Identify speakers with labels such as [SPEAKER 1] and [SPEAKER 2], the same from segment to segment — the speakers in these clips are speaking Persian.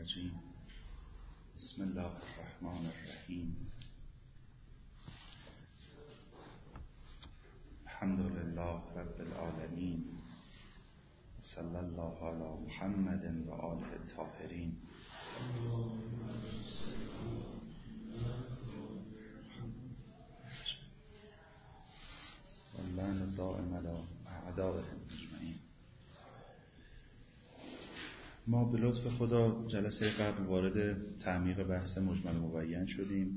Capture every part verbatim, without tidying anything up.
[SPEAKER 1] الرجیم. بسم الله الرحمن الرحیم. الحمد لله رب العالمین. صلی الله علی محمد و آله الطاهرین. واللعن دائم علی اعدائهم اجمعین. ما به لطف خدا جلسه قبل وارد تعمیق بحث مجمل مبین شدیم.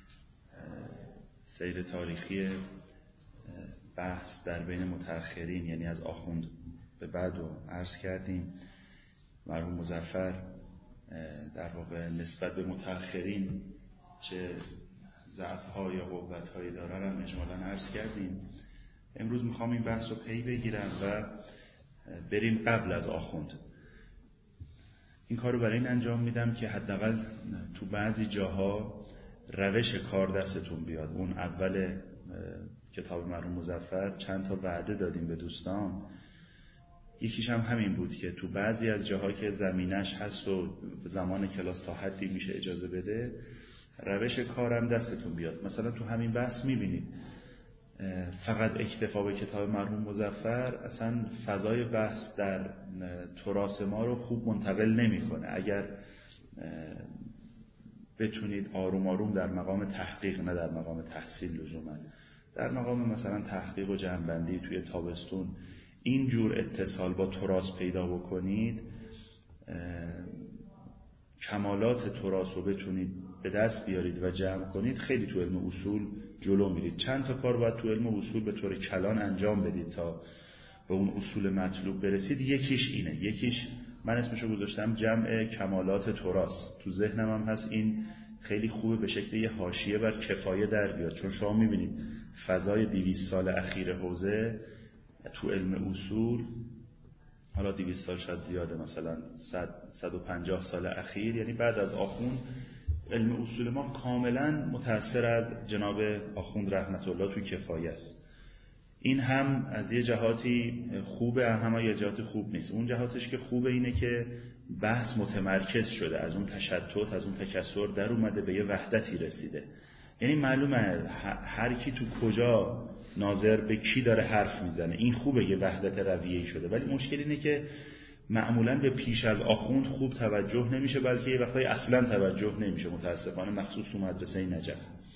[SPEAKER 1] سیر تاریخی بحث در بین متأخرین یعنی از آخوند به بعد رو عرض کردیم. مرحوم مظفر در واقع نسبت به متأخرین چه ضعف‌ها یا قوت‌هایی داره رو اجمالاً عرض کردیم. امروز میخوام این بحث رو پی بگیرم و بریم قبل از آخوند. این کار رو برای این انجام میدم که حداقل تو بعضی جاها روش کار دستتون بیاد. اون اول کتاب مرحوم مظفر چند تا وعده دادیم به دوستان، یکیش هم همین بود که تو بعضی از جاها که زمینش هست و زمان کلاس تا حدی میشه اجازه بده روش کارم دستتون بیاد. مثلا تو همین بحث میبینید فقط اکتفا به کتاب مرحوم مظفر اصلا فضای بحث در تراث ما رو خوب منتقل نمیکنه. اگر بتونید آروم آروم در مقام تحقیق، نه در مقام تحصیل لزوما، در مقام مثلا تحقیق و جمع‌بندی توی تابستون اینجور اتصال با تراث پیدا بکنید، کمالات تراث رو بتونید به دست بیارید و جمع کنید، خیلی تو علم اصول جلو میرید. چند تا کار باید تو علم اصول به طور کلان انجام بدید تا به اون اصول مطلوب برسید. یکیش اینه، یکیش من اسمشو گذاشتم جمع کمالات تراث. تو ذهنم هم هست این خیلی خوبه به شکل یه حاشیه بر کفایه در بیاد، چون شما میبینید فضای دویست سال اخیر حوزه تو علم اصول، حالا دویست سال شاید زیاده، مثلا صد صد و پنجاه سال اخیر، یعنی بعد از آخوند علم اصول ما کاملا متأثر از جناب آخوند رحمت الله تو کفایه است. این هم از یه جهاتی خوبه، هم یه جهات خوب نیست. اون جهاتش که خوبه اینه که بحث متمرکز شده، از اون تشتت، از اون تکثر در اومده، به یه وحدتی رسیده. یعنی معلومه هر کی تو کجا ناظر به کی داره حرف میزنه. این خوبه، یه وحدت رویه‌ای شده. ولی مشکل اینه که معمولاً به پیش از آخوند خوب توجه نمیشه، بلکه یه وقتایی اصلاً توجه نمیشه، متاسفانه مخصوص تو مدرسه نجف.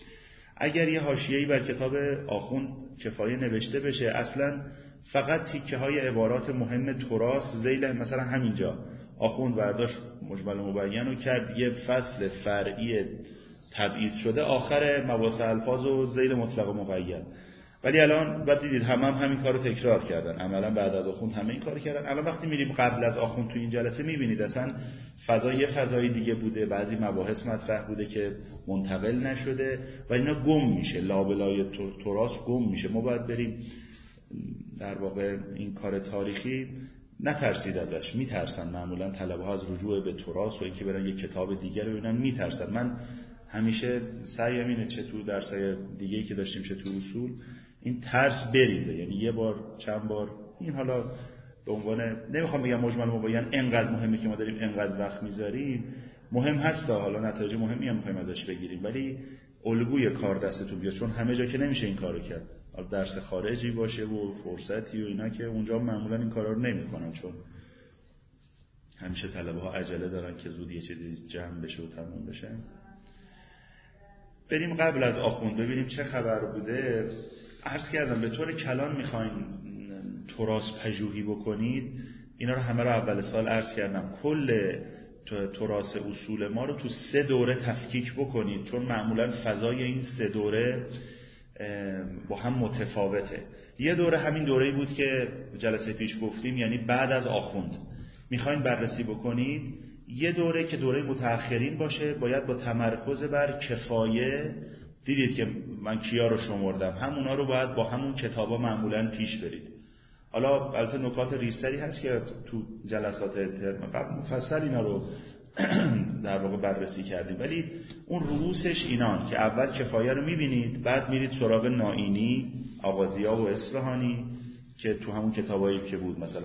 [SPEAKER 1] اگر یه حاشیه‌ای بر کتاب آخوند کفایه نوشته بشه، اصلاً فقط تیکه های عبارات مهم تراث ذیل، مثلا همینجا آخوند برداشت مجمل مبین رو کرد یه فصل فرعی تبعیض شده، آخر مباحث الفاظ و ذیل مطلق و مقید. ولی الان بعد دیدید همه هم همین کارو تکرار کردن، عملا بعد از آخوند همه این کارو کردن. الان وقتی میریم قبل از آخوند تو این جلسه میبینید اصلا فضا یه فضای دیگه بوده، بعضی مباحث مطرح بوده که منتقل نشده و اینا گم میشه، لابلای تراث گم میشه. ما باید بریم در واقع این کار تاریخی نترسید ازش. میترسن معمولا طلبه ها از رجوع به تراث و اینکه برن یک کتاب دیگه رو ببینن، میترسن. من همیشه سعیم اینه چه تو درسای دیگه‌ای که داشتیم چه تو اصول این ترس بریزه، یعنی یه بار چند بار این، حالا به عنوان نمیخوام بگم مجمل مبین انقدر مهمه که ما داریم انقدر وقت میذاریم، مهم هست، حالا نتایج مهمی هم میخوایم ازش بگیریم، ولی الگوی کار دستتون بیاد، چون همه جا که نمیشه این کارو کرد. حالا درس خارجی باشه و فرصتی و اینا که اونجا معمولا این کارا رو نمیکنن، چون همیشه طلبه ها عجله دارن که زود یه چیزی جمع بشه و تموم بشه. بریم قبل از آخوند ببینیم چه خبر بوده. عرض کردم به طور کلان میخواین تراث پژوهی بکنید، اینا رو همه رو اول سال عرض کردم، کل تراث اصول ما رو تو سه دوره تفکیک بکنید، چون معمولا فضای این سه دوره با هم متفاوته. یه دوره همین دوره‌ای بود که جلسه پیش گفتیم، یعنی بعد از آخوند میخواین بررسی بکنید. یه دوره که دوره متأخرین باشه، باید با تمرکز بر کفایه، دیدید که من کیا رو شمردم، همونا رو باید با همون کتابا معمولاً پیش برید. حالا البته نکات ریزتری هست که تو جلسات قبل مفصل اینا رو در واقع بررسی کردیم، ولی اون رؤوسش اینان که اول کفایه رو میبینید، بعد میرید سراغ نائینی، آغازیا و اصفهانی که تو همون کتابایی که بود، مثلا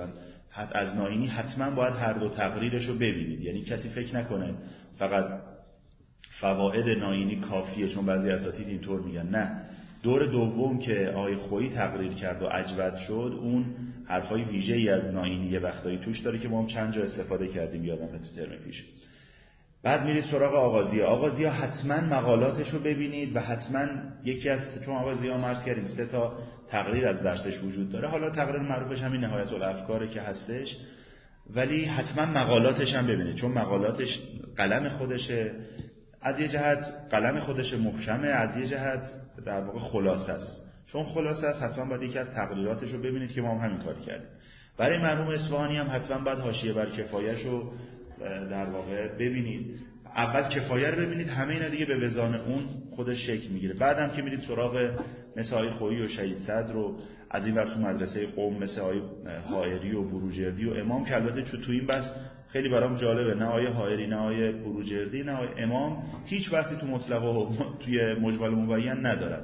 [SPEAKER 1] حت از ناینی حتما باید هر دو تقریرش رو ببینید. یعنی کسی فکر نکنه فقط فواید ناینی کافیه، چون بعضی اساتید اینطور میگن. نه، دور دوم که آقای خویی تقریر کرد و اجود شد، اون حرفای ویژه‌ای از ناینی یه وقتایی توش داره که ما هم چند جا استفاده کردیم، یادمه تو ترم پیش. بعد میرید سراغ آغازیه. آغازیه حتما مقالاتش رو ببینید و حتما یکی از، چون آغازیه هم عرض کردیم سه تا تقریر از درسش وجود داره، حالا تقریر معروفش همین نهایت الافکاره که هستش، ولی حتما مقالاتش هم ببینید، چون مقالاتش قلم خودشه، از یه جهت قلم خودش محکمه، از یه جهت در واقع خلاصه است. چون خلاصه است حتما باید یکی از تقریراتش رو ببینید که ما هم همین کاری کردیم. برای مرحوم اصفهانی هم حتما باید حاشیه بر کفایه‌ش رو در واقع ببینید. اول کفایه رو ببینید، همه اینا دیگه به وزان اون خودش شکل میگیره. بعدم که میرید سراغ مثل آقای خویی و شهید صدر رو از این ور تو مدرسه قم مثل آقای حائری و بروجردی و امام، که البته تو این بحث خیلی برام جالبه، نه آقای حائری نه آقای بروجردی نه آقای امام هیچ بحثی تو مطلق و توی مجمل مبین ندارن.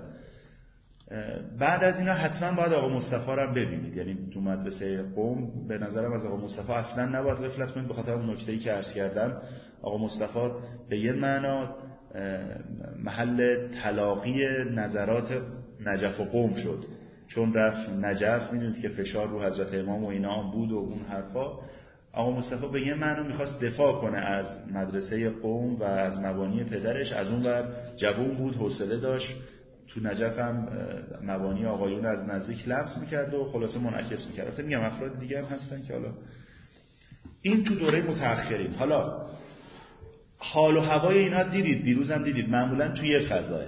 [SPEAKER 1] بعد از اینا حتما باید آقا مصطفی رو ببینید. یعنی تو مدرسه قم به نظرم از آقا مصطفی اصلا نباید غفلت کنید، به خاطر اون نکته‌ای که عرض کردم. آقا مصطفی به یه معنا محل تلاقی نظرات نجف و قم شد، چون رفت نجف، میدونید که فشار رو حضرت امام و اینا هم بود و اون حرفا. آقا مصطفی به یه معنا میخواست دفاع کنه از مدرسه قم و از مبانی پدرش، از اون ور جوون بود، حوصله داشت، تو نجف هم مبانی آقایون از نزدیک لمس میکرد و خلاصه منعکس میکرد. البته میگم افراد دیگه هم هستن که حالا این تو دوره متأخرین. حالا حال و هوای اینا دیدید، دیروز هم دیدید، معمولا توی یه فضاه.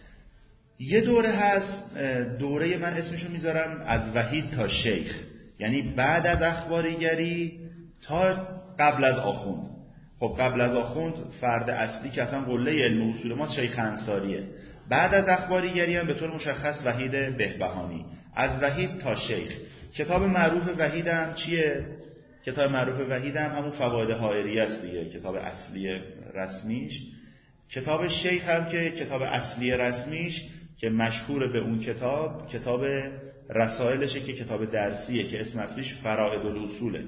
[SPEAKER 1] یه دوره هست، دوره من اسمشو میذارم از وحید تا شیخ، یعنی بعد از اخباریگری تا قبل از آخوند. خب قبل از آخوند فرد اصلی که اصلا قله علم اصول ما شیخ انصاریه. بعد از اخباریگری هم به طور مشخص وحید بهبهانی. از وحید تا شیخ. کتاب معروف وحید هم چیه؟ کتاب معروف وحید هم همون فواید حائریه است دیگه، کتاب اصلی رسمیش. کتاب شیخ هم که کتاب اصلی رسمیش که مشهور به اون کتاب، کتاب رسائلشه که کتاب درسیه که اسم اصلیش فرائد الاصوله.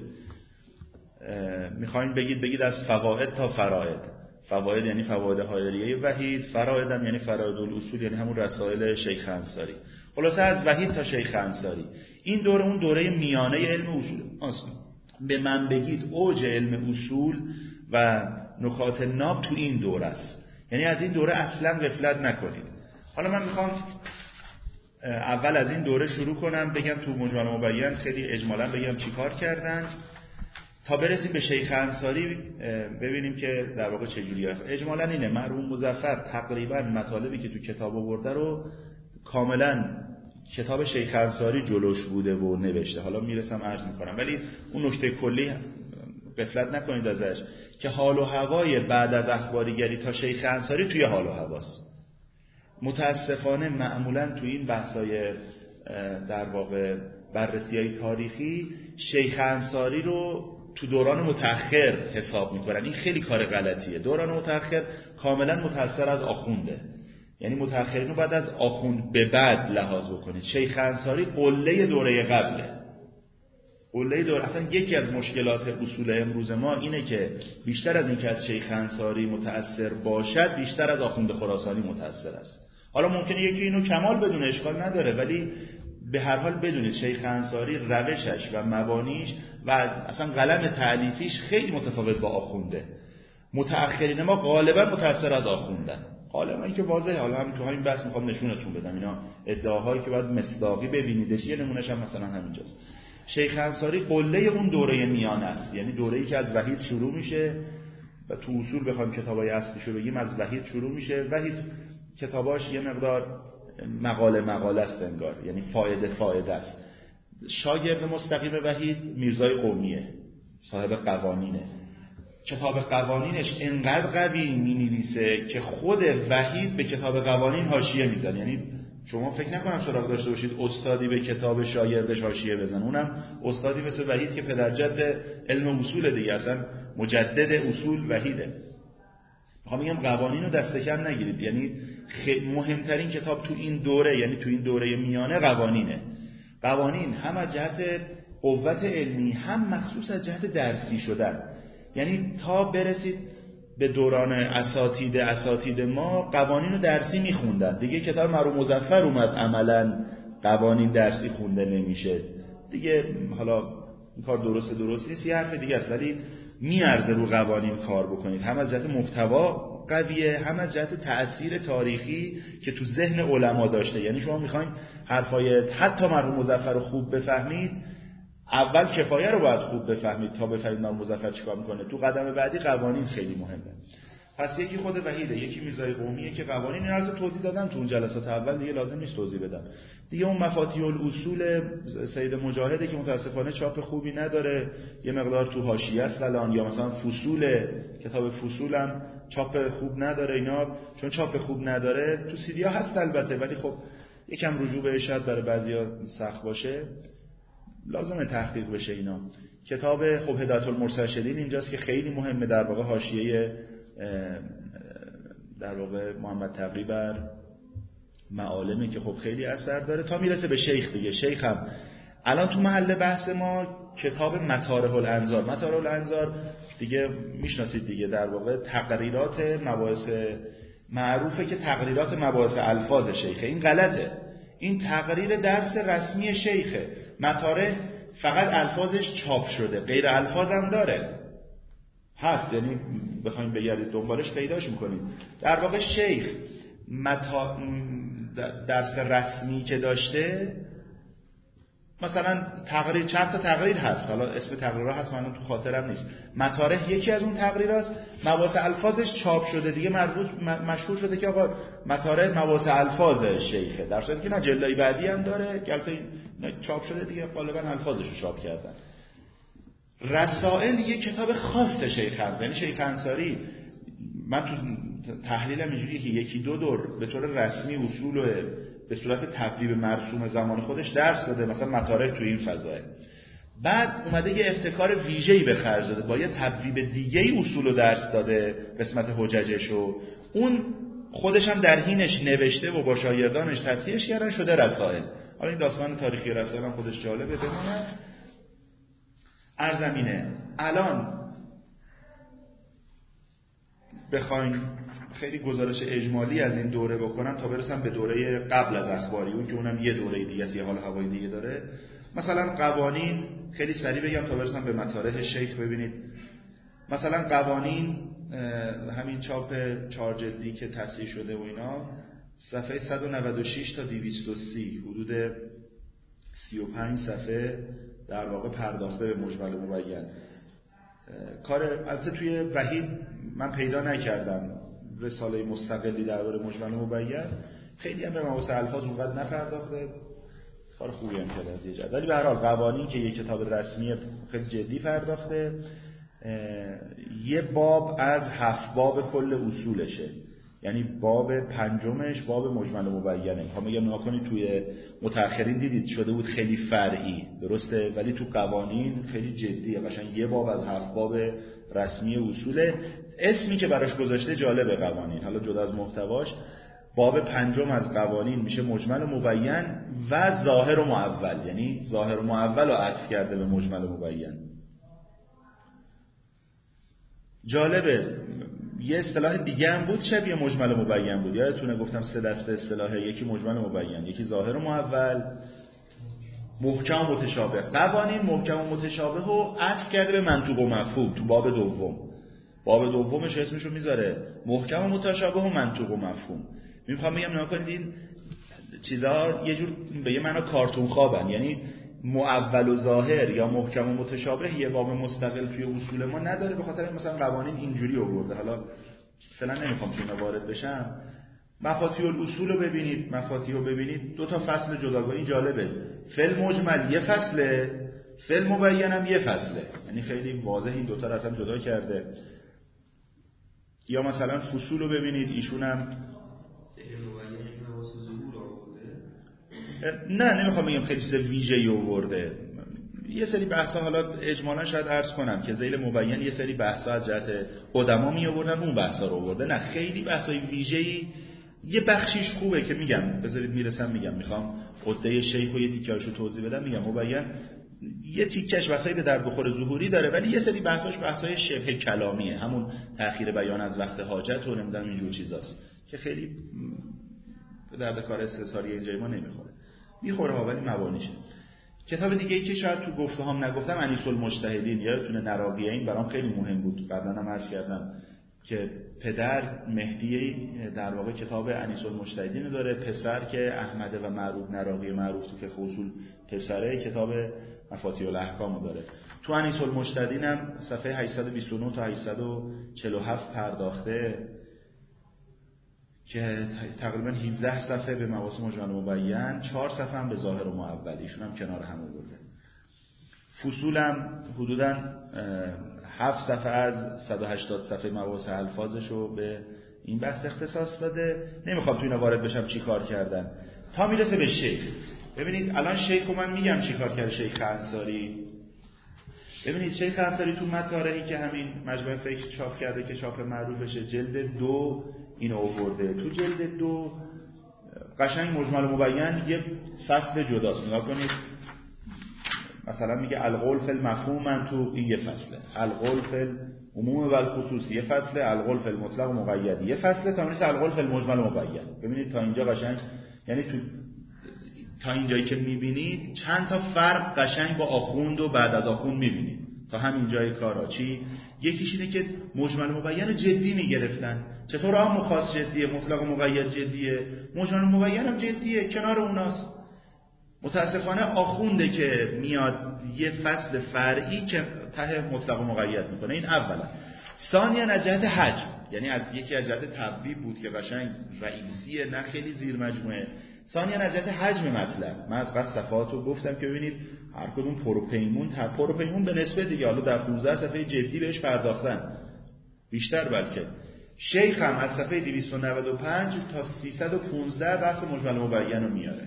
[SPEAKER 1] میخواین بگید بگید از فواید تا فرائد. فواید یعنی فواید حائریه وحید، فرائد هم یعنی فرائد الاصول، یعنی همون رسائل شیخ انصاری. خلاصه از وحید تا شیخ انصاری. این دوره اون دوره میانه علم اصول است. به من بگید اوج علم اصول و نکات ناب تو این دوره است. یعنی از این دوره اصلا غفلت نکنید. حالا من میخوام اول از این دوره شروع کنم، بگم تو مجمل مبین خیلی اجمالا بگم چی کار کردن تا برسیم به شیخ انصاری، ببینیم که در واقع چجوریه. اجمالا اینه، مرحوم مظفر تقریبا مطالبی که تو کتاب آورده رو کاملا کتاب شیخ انصاری جلوش بوده و نوشته. حالا میرسم عرض میکنم، ولی اون نکته کلی غفلت نکنید ازش که حال و هوای بعد از اخباریگری تا شیخ انصاری توی حال و هواست. متاسفانه معمولا تو این بحثای در واقع بررسی‌های تاریخی شیخ انصاری رو تو دوران متأخر حساب میکنن. این خیلی کار غلطیه. دوران متأخر کاملا متأثر از آخونده، یعنی متأخرین رو بعد از آخوند به بعد لحاظ بکنید. شیخ انصاری قله دوره قبله، قله دوره. اصلا یکی از مشکلات اصول امروز ما اینه که بیشتر از این که از شیخ انصاری متأثر باشد، بیشتر از آخوند خراسانی متأثر است. حالا ممکنه یکی اینو کمال بدونه، اشکال نداره، ولی به هر حال بدونید شیخ انصاری روشش و مبانیش و اصلا قلم تألیفیش خیلی متفاوت با آخونده. متأخرین ما غالبا متأثر از آخوندن، غالبا که واضحه. حالا هم تو همین بحث میخوام نشونتون بدم اینا ادعاهایی که باید مصداقی ببینیدش. یه نمونهش هم مثلا همینجاست. شیخ انصاری قله اون دوره میانه است، یعنی دوره‌ای که از وحید شروع میشه و تو اصول بخوایم کتابای اصلیشو بگیم از وحید شروع میشه. وحید کتاباش یه مقدار مقاله مقاله است انگار، یعنی فایده فایده است. شاگرد مستقیم وحید میرزای قومیه، صاحب قوانینه. کتاب قوانینش انقدر قوی می نویسه که خود وحید به کتاب قوانین حاشیه میزنه. یعنی شما فکر نکنم سراغ داشته باشید استادی به کتاب شاگردش حاشیه بزنه، اونم استادی مثل وحید که پدرجد علم اصول دیگه، اصلا مجدد اصول وحیده. میخوام بگم قوانین رو دست کم نگیرید. یعنی مهمترین کتاب تو این دوره، یعنی تو این دوره میانه قوانینه. قوانین هم از جهت قوت علمی هم مخصوص از جهت درسی شدن، یعنی تا برسید به دوران اساتید اساتید ما قوانین رو درسی میخوندن دیگه. کتاب مرحوم مظفر اومد عملا قوانین درسی خونده نمیشه دیگه. حالا این کار درست درست نیست یه حرف دیگه است، ولی میارزه رو قوانین کار بکنید، هم از جهت محتوا قویه، هم از جهت تأثیر تاریخی که تو ذهن علما داشته. یعنی شما میخواین حرفای حتی مرحوم مظفر رو خوب بفهمید، اول کفایه رو باید خوب بفهمید تا بفهمید مرحوم مظفر چیکار میکنه. تو قدم بعدی قوانین خیلی مهمه. پس یکی خود وحیده، یکی میرزای قومیه که قوانین این رو توضیح دادم تو اون جلسات اول، دیگه لازم نیست توضیح بدم دیگه. اون مفاتیح الاصول سید مجاهده که متاسفانه چاپ خوبی نداره، یه مقدار تو حاشیه است الان، یا مثلا فصول، کتاب فصولم چاپ خوب نداره اینا، چون چاپ خوب نداره تو سیدی ها هست البته، ولی خب یکم رجوع بهش شاید برای بعضیا سخت باشه، لازمه تحقیق بشه اینا. کتاب خب هدایت المرشدین اینجاست که خیلی مهمه، در واقع حاشیه در واقع محمد تقی بر معالمی که خب خیلی اثر داره تا میرسه به شیخ دیگه. شیخ هم الان تو محل بحث ما کتاب مطارح الانظار. مطارح الانظار دیگه میشناسید دیگه، در واقع تقریرات مباحث معروفه که تقریرات مباحث الفاظ شیخه. این غلطه، این تقریر درس رسمی شیخه. مطارح فقط الفاظش چاپ شده، غیر الفاظ هم داره هست، یعنی بخواید بگردید دنبالش پیداش میکنید. در واقع شیخ متا... درس رسمی که داشته، مثلا تقریر، چند تا تقریر هست، حالا اسم تقریرها هست من تو خاطرم نیست، مطارح یکی از اون تقریراست، مباحث الفاظش چاپ شده دیگه، مربوط مشهور شده که آقا مطارح مباحث الفاظ شیخه، در صورتی که نه جلدهای بعدی هم داره که البته چاپ شده دیگه، غالبا الفاظش رو چاپ کردن. رسائل یه کتاب خاص شیخ انصاری، یعنی شیخ انصاری من تو تحلیلم اینجوریه که یکی دو دور به طور رسمی اصول و به صورت تبویب مرسوم زمان خودش درس داده، مثلا مطارح تو این فضایه، بعد اومده یه ابتکار ویژه‌ای به خرج داده، با یه تبویب دیگه‌ای اصول رو درس داده، قسمت حججش رو اون خودش هم در حینش نوشته و با شاگردانش تصحیحش کردن، شده رسائل. حالا این داستان تاریخی رسائل هم خودش جالبه بمونه. ارزمینه الان بخواین خیلی گزارش اجمالی از این دوره بکنم تا برسم به دوره قبل از اخباری، اون که اونم یه دوره دیگه است، یه حال هوای دیگه داره. مثلا قوانین خیلی سریع بگم تا برسم به مطارح شیخ. ببینید مثلا قوانین همین چاپ چهار جلدی که تصحیح شده و اینا، صفحه صد و نود و شش تا دویست و سی، حدود سی و پنج صفحه در واقع پرداخته به مجمل مبین. کار البته توی وحید من پیدا نکردم رساله مستقلی درباره مجمل مبین، خیلی هم به مباحث الفاظ اونقدر نپرداخته، کار خوبی هم کرده از یه جد. ولی به هر حال قوانین که یک کتاب رسمی خیلی جدی پرداخته، یه باب از هفت باب کل اصولشه، یعنی باب پنجمش باب مجمل مبینه. میخوام بگم نگاه کنید توی متأخرین دیدید شده بود خیلی فرعی، درسته، ولی تو قوانین خیلی جدیه، قشنگ یه باب از هفت باب رسمی اصوله. اسمی که براش گذاشته جالبه قوانین، حالا جدا از محتواش، باب پنجم از قوانین میشه مجمل مبین و ظاهر و معول، یعنی ظاهر و معول رو عطف کرده به مجمل مبین. جالبه یه اصطلاح دیگه هم بود شبیه مجمل مبین بود، یادتونه گفتم سه دسته اصطلاحه، یکی مجمل مبین، یکی ظاهر و معول، محکم و متشابه. قوانین محکم و متشابه رو عطف کرده به منطوق و مفهوم تو باب دوم. باب دومش اسمشو میذاره محکم و متشابه و منطوق و مفهوم. میخوام بگم نگاه کنید این چیزا یه جور به یه معنا کارتون خوابن، یعنی معول و ظاهر یا محکم و متشابه یه باب مستقل توی اصول ما نداره، به خاطر مثلا قوانین اینجوری آورده. حالا فعلا نمیخوام تو اینا وارد بشم. مفاتیح الاصول رو ببینید، مفاتیح رو ببینید، دو تا فصل جداگانه. این جالبه، فعل مجمل یه فصله، فعل مبین هم یه فصله، یعنی خیلی واضح این دو تا رو اصلا جدا کرده. یا مثلا فصول رو ببینید، ایشون هم نه نمیخوام بگم خیلی چیز ویژه‌ای آورده، یه سری بحثا حالا اجمالا شاید عرض کنم که ذیل مبین یه سری بحثا از جهت قدما می آوردن، اون بحثا رو آورده، نه خیلی بحثای ویژه‌ای. یه بخشیش خوبه که میگم بذارید میرسم میگم، میخوام عده شیخ و یه تیکه‌اشو توضیح بدم. میگم مبین یه تیکش بحثای به درد بخور ظهوری داره، ولی یه سری بحثاش بحثای شبه کلامیه، همون تأخیر بیان از وقت حاجت و نمیدونم اینجور چیزاست که خیلی به درد کار استثاری اینجای ما نمیخوره. میخوره ها ولی مبانیشه. کتاب دیگه ای که شاید تو گفتهام نگفتم، انیس المجتهدین، یادتونه نراقیه، این برام خیلی مهم بود، قبلا هم عرض کردم که پدر مهدی در واقع کتاب انیس المجتهدین داره، پسر که احمد و معروف نراقی معروف تو فقه اصول پسره کتاب مفاتیح الاحکام داره. تو انیس المجتهدین هم صفحه هشتصد و بیست و نه تا هشتصد و چهل و هفت پرداخته که تقریبا هفده صفحه به مباحث مجمل و مبین، چهار صفحه هم به ظاهر و معول، ایشون هم کنار هم آورده. فصولم حدوداً هفت صفحه از صد و هشتاد صفحه مباحث الفاظش رو به این بحث اختصاص داده. نمیخوام تو اینا وارد بشم چی کار کردن تا میرسه به شیخ. ببینید الان شیخ رو من میگم چی کار کرده شیخ انصاری. ببینید شیخ انصاری تو مطارحی که همین مجموعه فکر چاپ کرده که چاپ معروفشه، جلد دو اینو آورده. تو جلد دو قشنگ مجمل و مبین یه فصل جداست. نگاه کنید مثلا میگه القول فی المفهوم، من تو این یه فصله، القول فی العموم و الخصوص یه فصله، القول فی المطلق و مقید یه فصله، تا میرسه القول فی المجمل و مبین. ببینید تا اینجا قشنگ، یعنی تو تا اینجایی که میبینید چند تا فرق قشنگ با آخوند و بعد از آخوند میبینید تا همین جای کارا. چی؟ یکیش اینه که مجمل و مبین جدی میگرفتن. چطور هم خاص جدیه، مطلق و مقید جدیه، مجمل و مبین هم جدیه، کنار اوناست. متاسفانه آخونده که میاد یه فصل فرعی که ته مطلق و مقید میکنه. این اولا. ثانیا از جهت حجم، یعنی از یکی از جهت تبویب بود که قشنگ رئیسیه، نه خیلی زیر مجموعه. ثانیا از جهت حجم مطلب، من از قصد صفحات رو گفتم که ببینید هر کدوم پروپیمون تا پروپیمون به نسبت دیگه، حالا در پانزده صفحه جدی بهش پرداختن، بیشتر بلکه. شیخ هم از صفحه دویست و نود و پنج تا سیصد و پانزده بحث مجمل و مبین رو میاره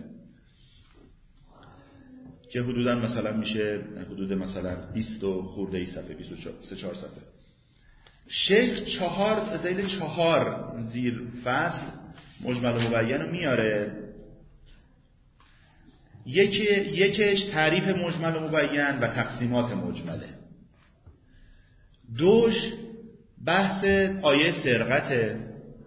[SPEAKER 1] که حدوداً مثلا میشه حدود مثلا بیست و خورده ای صفحه، بیست و چهار صفحه. شیخ چهار ذیل چهار زیر فصل مجمل و مبین رو میاره. یکی یکیش تعریف مجمل و مبین و تقسیمات مجمله. دوش بحث آیه سرقته.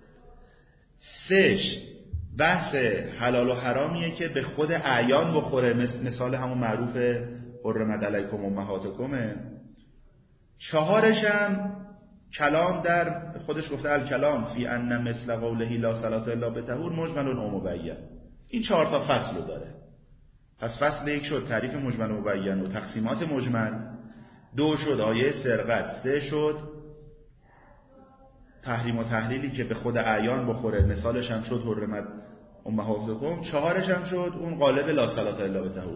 [SPEAKER 1] سهش بحث حلال و حرامیه که به خود اعیان بخوره، مثال همون معروف حرمت علیکم امهاتکم. چهارش هم کلام در خودش گفته الکلام فی ان مثل قوله لا صلاة الا بطهور مجمل و مبین. این چهار تا فصل رو داره. پس فصل یک شد تعریف مجمل و مبین و تقسیمات مجمل، دو شد آیه سرقت، سه شد تحریم و تحلیلی که به خود اعیان بخوره، مثالش هم شد حرمت امهاتکم، چهارش هم شد اون قالب لا صلاة الا بطهور.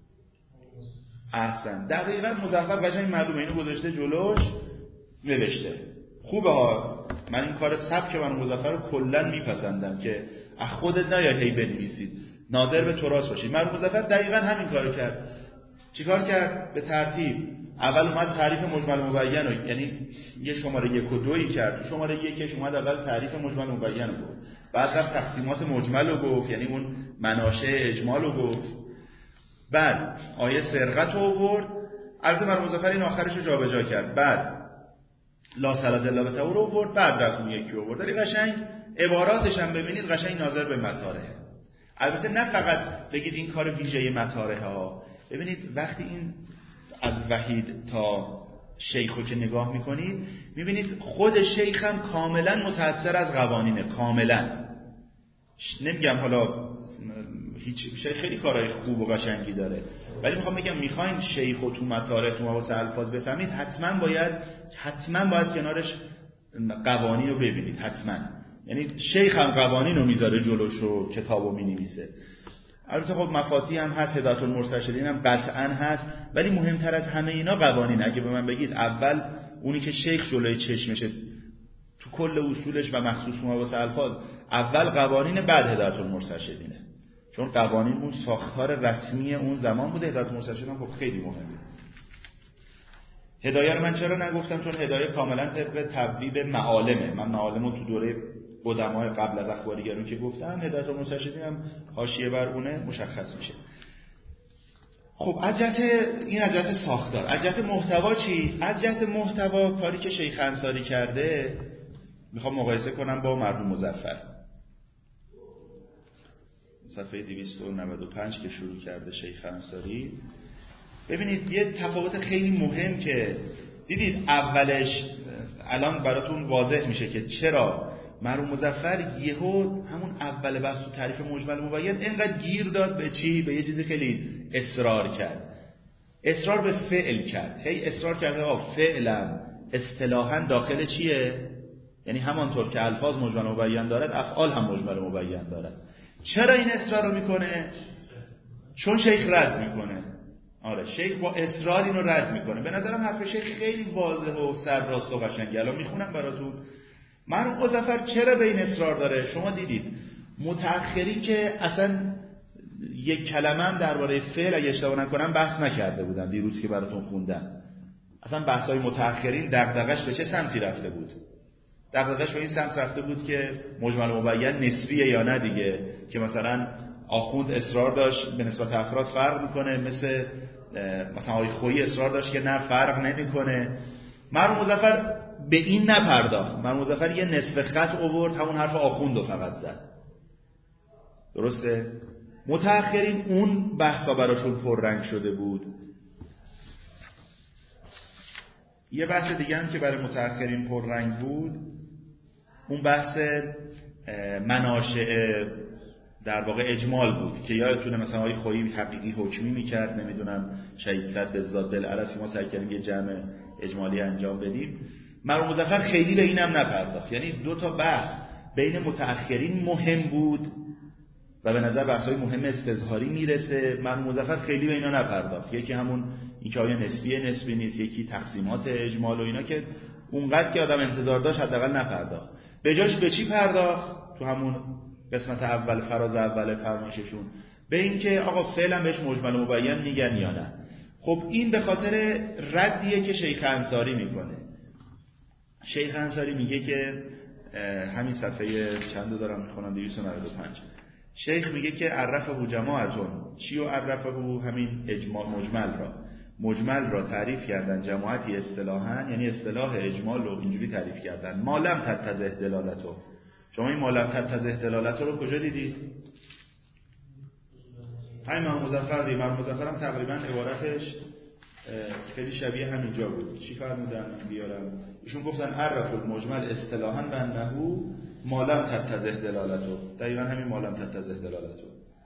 [SPEAKER 1] احسن، دقیقاً مظفر قشنگ معلومه، اینو گذاشته جلوش نوشته. خوبه ها، من این کار سبک من مظفر رو کلا میپسندم که اخ خودت نیا هی بنویسید، ناظر به تراث باشید. من مظفر دقیقاً همین کارو کرد. چیکار کرد؟ به ترتیب اول اومد تعریف مجمل مبین رو، یعنی یه شماره یک و دویی کرد. شماره یکش اومد اول تعریف مجمل مبین رو گفت، بعد رفت تقسیمات مجمل رو گفت، یعنی اون مناشأ اجمال رو گفت، بعد آیه سرقت رو آورد. البته من مظفر این آخرش رو جابجا کرد، بعد لا صلاة الا بطهور رو آورد، بعد رفت اون یکی رو آورد. ولی قشنگ عباراتش هم ببینید قشنگ ناظر به مطارحه. البته نه فقط بگید این کار ویژه مطارحه ها. ببینید وقتی این از وحید تا شیخو که نگاه میکنید میبینید خود شیخ هم کاملا متأثر از قوانینه، کاملا. نمیگم حالا هیچ شیخ خیلی کارهای خوب و قشنگی داره، ولی میخوام بگم میخواین شیخو تو مطارح تو مباحث الفاظ بفهمید حتما باید حتما باید کنارش قوانین رو ببینید، حتما. یعنی شیخ هم قوانین رو میذاره جلوش و کتابو مینویسه. البته خب مفاتیح هم هست، هدایت المرشدین هم قطعا هست، ولی مهمتر از همه اینا قوانین. اگه به من بگید اول اونی که شیخ جلوی چشمشه تو کل اصولش و مخصوص مباحث الفاظ، اول قوانین بعد هدایت المرشدینه، چون قوانین اون ساختار رسمی اون زمان بوده. هدایت المرشدین خب خیلی مهمه. هدایه رو من چرا نگفتم؟ چون هدایه کاملا طبق تبویب معالمه. من معالمو تو دوره قدمای قبل از اخباریگرون که گفتم، هدایت المرشدین هم حاشیه بر اونه مشخص میشه. خب از جهت این از جهت ساختار. از جهت محتوا چی؟ از جهت محتوا کاری که شیخ انصاری کرده میخوام مقایسه کنم با مرحوم مظفر. صفحه دویست و نود و پنج که شروع کرده شیخ انصاری، ببینید یه تفاوت خیلی مهم که دیدید اولش الان براتون واضح میشه که چرا مرحوم مظفر یهو همون اول بحث تو تعریف مجمل مبین اینقدر گیر داد به چی؟ به یه چیزی خیلی اصرار کرد. اصرار به فعل کرد. هی اصرار کرده آقا فعلا اصطلاحاً داخل چیه؟ یعنی همانطور که الفاظ مجمل مبین دارد افعال هم مجمل مبین دارد. چرا این اصرار رو میکنه؟ چون شیخ رد میکنه. آره شیخ با اصرار اینو رد میکنه. به نظرم حرف شیخ خیلی واضح و سرراست و قشنگه. الان میخونم براتون. مرحوم مظفر چرا به این اصرار داره؟ شما دیدید متأخرین که اصلا یک کلمه هم درباره فعل اگه اشتباه نکنم بحث نکرده بودن. دیروز که براتون خوندم اصلا بحث‌های متأخرین دغدغش به چه سمتی رفته بود؟ دغدغش به این سمت رفته بود که مجمل مبین نسبیه یا نه دیگه، که مثلا آخوند اصرار داشت به نسبت افراد فرق میکنه، مثل مثلا آقای خویی اصرار داشت که نه فرق نمیکنه. مرحوم مظفر به این نپرداخت. مرحوم مظفر یه نصف خط آورد، همون حرف آخوند رو فقط زد. درسته؟ متأخرین اون بحثا براشون پررنگ شده بود. یه بحث دیگه هم که برای متأخرین پررنگ بود اون بحث مناشئ در واقع اجمال بود که یادتونه مثلا آقای خویی حقیقی حکمی میکرد، نمیدونم شهید صد بالذات بالعرض ما سعی کردیم یه جمع اجمالی انجام بدیم. مرحوم مظفر خیلی به اینم نپرداخت. یعنی دو تا بحث بین متأخرین مهم بود و به نظر بحث‌های مهم استظهاری میرسه. مرحوم مظفر خیلی به اینا نپرداخت. یکی همون این که آیا نسبیه نسبی نیست، یکی تقسیمات اجمال و اینا که اونقدر که آدم انتظار داشت حداقل نپرداخت. به جاش به چی پرداخت؟ تو همون قسمت اول فراز اول فرمایششون به این که آقا فعلا بهش مجمل مبین میگن یا نه. خب این به خاطر ردیه که شیخ انصاری میکنه. شیخ انصاری میگه که همین صفحه چندو دارم میخونم دویست و نود و پنج. شیخ میگه که عرفه جماعتون چی و عرفه همین اجمال مجمل را مجمل را تعریف کردن جماعتی اصطلاحاً، یعنی اصطلاح اجمال رو اینجوری تعریف کردن ما لم تتضح دلالتو. شما این ما لم تتضح دلالتو رو کجا دیدید؟ همین مرحوم مظفر دیگه. مرحوم مظفر هم تقریبا عبارتش خیلی شبیه همینجا بود. چی فرمودن بیارم؟ ایشون گفتن عرف المجمل اصطلاحاً و انه ما لم تتضح دلالتو. دقیقاً همین ما لم تتضح دلالتو.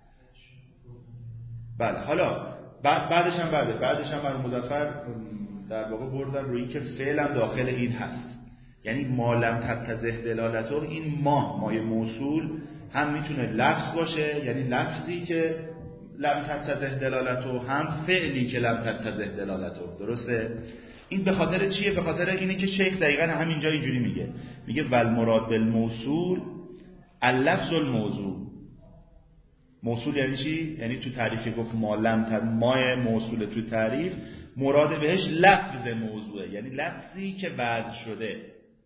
[SPEAKER 1] بله حالا بعدش هم بعده بعدش هم مرحوم مظفر در واقع بردن روی که فعلا داخل این هست. یعنی ما لم تتضح دلالتو، این ما مای موصول هم میتونه لفظ باشه، یعنی لفظی که لم تتضح دلالتو، هم فعلی که لم تتضح دلالتو. درسته؟ این به خاطر چیه؟ به خاطر اینه که شیخ دقیقاً همینجا اینجوری میگه. میگه والمراد بالموصول اللفظ الموضوع. موصول یعنی چی؟ یعنی تو تعریف گفت ما لم تت ما موصول تو تعریف مراد بهش لفظ موضوعه، یعنی لفظی که وضع شده.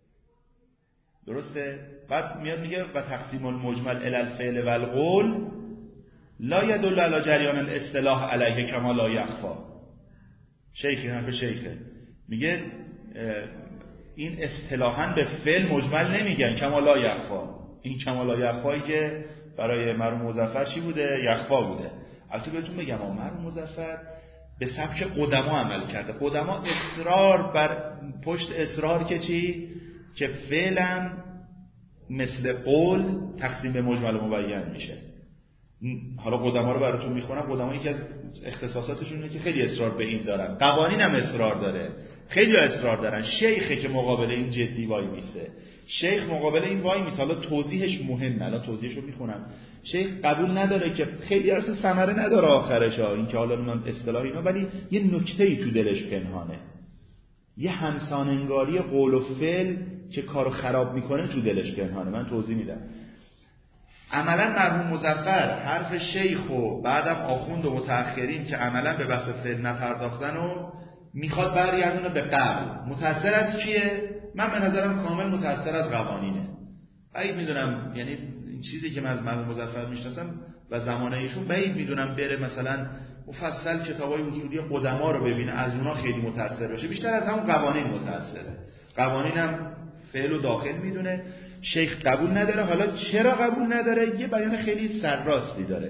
[SPEAKER 1] درسته؟ بعد میاد میگه و تقسیم المجمل الی الفعل والقول لا يدل على جریان الاصطلاح علیه کما لا یخفا. شیخی حرف شیخه میگه این اصطلاحاً به فعل مجمل نمیگن کما لا یخفا. این کما لا یخفایی که برای مرحوم مظفر چی بوده؟ یخفا بوده. البته بهتون بگم مرحوم مظفر به سبک قدما عمل کرده. قدما اصرار بر پشت اصرار که چی؟ که فعلا مثل قول تقسیم به مجمل مبین میشه. حالا قدما رو براتون میخونم. قدما یکی از اختصاصاتشون اینه که خیلی اصرار به این دارن. قوانین هم اصرار داره، خیلی اصرار دارن. شیخه که مقابل این جدی وای میسه. شیخ مقابل این وای میسه. حالا توضیحش مهمه، الان توضیحش رو میخونم. شیخ قبول نداره که خیلی اصلا ثمره نداره آخرش ها، این که حالا من اصطلاح اینا، ولی یه نکته‌ای تو دلش پنهانه، یه همساننگاری قول و فعل که کارو خراب میکنه تو دلش پنهانه. من توضیح میدم. عملا مرحوم مظفر حرف شیخ و بعدم آخوند و متأخرین که عملا به بحث فعل نپرداختن و میخواد برگردونه به قبل. متأثر از کیه؟ من به نظرم کامل متأثر از قوانینه. بعید میدونم، یعنی این چیزی که من از مرحوم مظفر میشناسم و زمانه ایشون بعید میدونم بره مثلا مفصل کتابای اصولی قدما رو ببینه، از اونها خیلی متاثر بشه، بیشتر از همون قوانین متاثره. قوانین هم فعل و داخل میدونه. شیخ قبول نداره. حالا چرا قبول نداره؟ یه بیان خیلی سرراستی داره.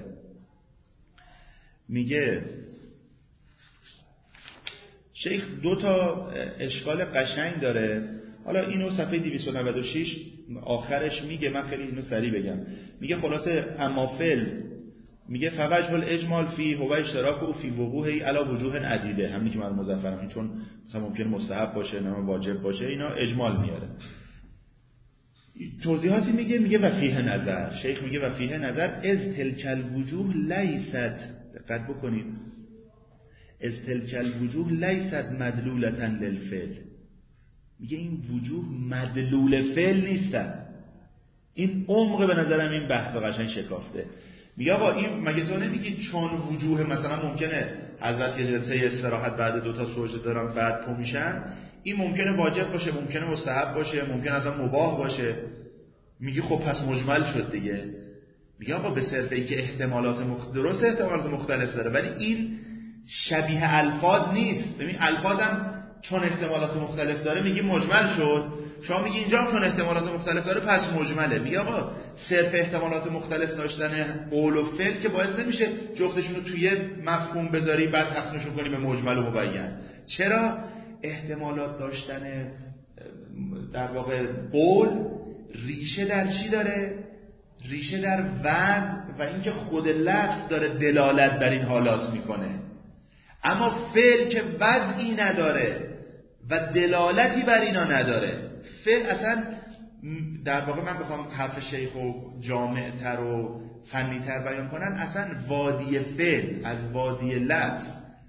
[SPEAKER 1] میگه شیخ دو تا اشکال قشنگ داره. حالا اینو صفحه دویست و نود و شش آخرش میگه، من خیلی اینو سریع بگم. میگه خلاصه اما فعل، میگه فوجه الاجمال فی هو اشتراک و فی وقوعی علی وجوه عدیده، همین که من مظفرم، چون مثلا ممکن مستحب باشه، نه واجب باشه، اینا اجمال میاره. توضیحاتی میگه، میگه و فیه نظر. شیخ میگه و فیه نظر از تلک الوجوه لیست، دقت بکنید، از تلک الوجوه لیست مدلولتا للفعل. میگه این وجوه مدلول فعل نیستن. این عمق به نظرم این بحث قشنگ شکافته. میگه آقا این مگه تو نمیگی چون وجوه مثلا ممکنه حضرت یه جلسه استراحت بعد دو تا سجده دارن بعد پا میشن، این ممکنه واجب باشه، ممکنه مستحب باشه، ممکنه اصلا مباح باشه. میگه خب پس مجمل شد دیگه. میگه آقا به صرف این که احتمالات مخ... درست احتمالات مختلف داره، ولی این شبیه الفاظ نیست. ببین الفاظم چون احتمالات مختلف داره میگه مجمل شد، شما میگی اینجا هم چون احتمالات مختلف داره پس مجمله. میگه آقا صرف احتمالات مختلف داشتن قول و فعل که باعث نمیشه جفتشون رو توی مفهوم بذاری بعد تقسیمشون کنی به مجمل و مبین. چرا؟ احتمالات داشتن در واقع قول ریشه در چی داره؟ ریشه در وضع و اینکه خود لفظ داره دلالت بر این حالات میکنه. اما فعل که وضعی نداره و دلالتی بر اینا نداره، فعل اصلا در واقع من بخوام حرف شیخ و جامع‌تر و فنی‌تر بیان کنم، اصلا وادی فعل از وادی لفظ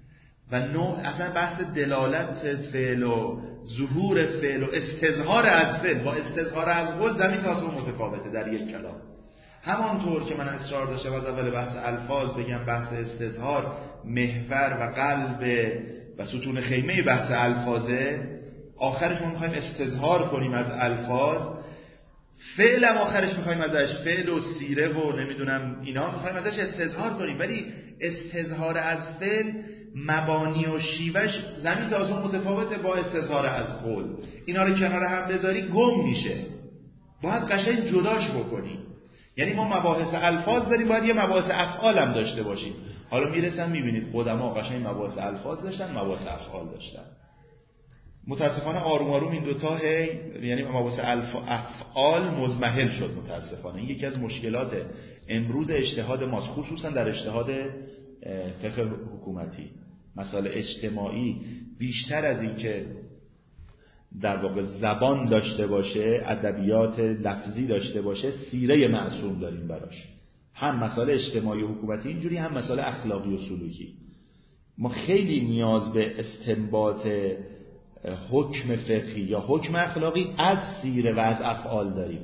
[SPEAKER 1] و نوع اصلا بحث دلالت فعل و ظهور فعل و استظهار از فعل با استظهار از قول زمین تا آسمون متفاوته در یک کلام. همانطور که من اصرار داشتم از اول بحث الفاظ بگم بحث استظهار محور و قلب و ستون خیمه بحث الفاظه، آخرش ما میخوایم استظهار کنیم از الفاظ. فعل هم آخرش میخوایم ازش، فعل و سیره و نمیدونم اینا میخوایم ازش استظهار کنیم، ولی استظهار از فعل مبانی و شیوش زمین تا آسمون متفاوته با استظهار از قول. اینا رو کنار هم بذاری گم میشه، باید قشنگ جداش بکنی. یعنی ما مباحث الفاظ داریم، باید یه مباحث افعال هم داشته باشیم. حالا میرسن میبینید قدما قشنگ مباحث الفاظ داشتن، مباحث افعال داشتن. متاسفانه آروم آروم این دوتا هی یعنی مباحث افعال مزمحل شد متاسفانه. این یکی از مشکلات امروز اجتهاد ماست، خصوصا در اجتهاد فقه حکومتی. مسائل اجتماعی بیشتر از این که در واقع زبان داشته باشه، ادبیات لفظی داشته باشه، سیره معصوم داریم براش. هم مسائل اجتماعی و حکومتی اینجوری، هم مسائل اخلاقی و سلوکی. ما خیلی نیاز به استنباط حکم فقهی یا حکم اخلاقی از سیره و از افعال داریم.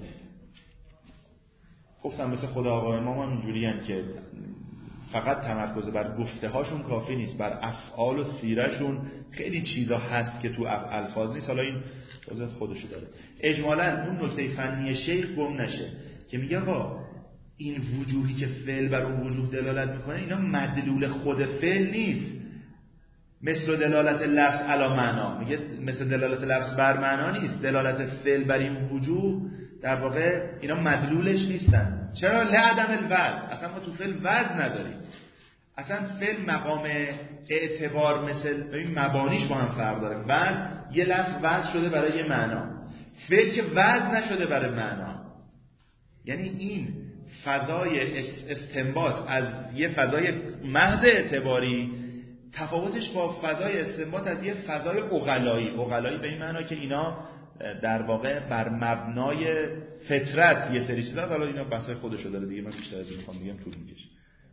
[SPEAKER 1] گفتم مثل خدا آقای ما هم اینجوری هم که فقط تمرکز بر گفته هاشون کافی نیست، بر افعال و سیرهشون خیلی چیزا هست که تو الفاظ نیست. حالا این توضیحات خودشو داره. اجمالاً اون نکته فنی شیخ گم نشه که میگه آقا این وجوهی که فعل بر اون وجوه دلالت میکنه اینا مدلول خود فعل نیست، مثل دلالت لفظ علی معنا. میگه مثل دلالت لفظ بر معنا نیست، دلالت فعل بر این وجوه در واقع اینا مدلولش نیستن. چرا؟ لعدم الوزن. اصلا ما تو فعل وزن نداریم. اصلا فعل مقام اعتبار مثل ببین مبانیش با هم فرق داره. وزن یه لفظ وزن شده برای یه معنا، فعل که وزن نشده برای معنا. یعنی این فضای استنباط از یه فضای محض اعتباری تفاوتش با فضای استنباط از یه فضای عقلایی. عقلایی به این معنا که اینا در واقع بر مبنای فطرت یه سری چیزا، حالا اینا بحثای خودشو داره دیگه، من بیشتر از این میخوام بگم طول میکشه.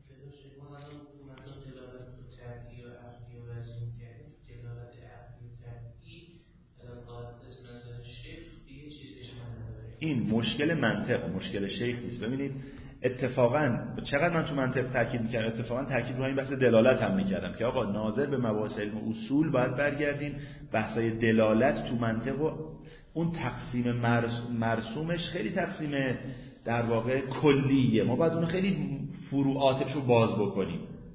[SPEAKER 1] این مشکل منطق، مشکل شیخ نیست. ببینید اتفاقا چقدر من تو منطق تاکید میکردم، اتفاقا تاکید رو این بحث دلالت هم میکردم که آقا ناظر به مباحث علم اصول باید برگردیم، بحثای دلالت تو منطق و اون تقسیم مرسومش خیلی تقسیم در واقع کلیه، ما باید اونو خیلی فروعاتش رو باز بکنیم.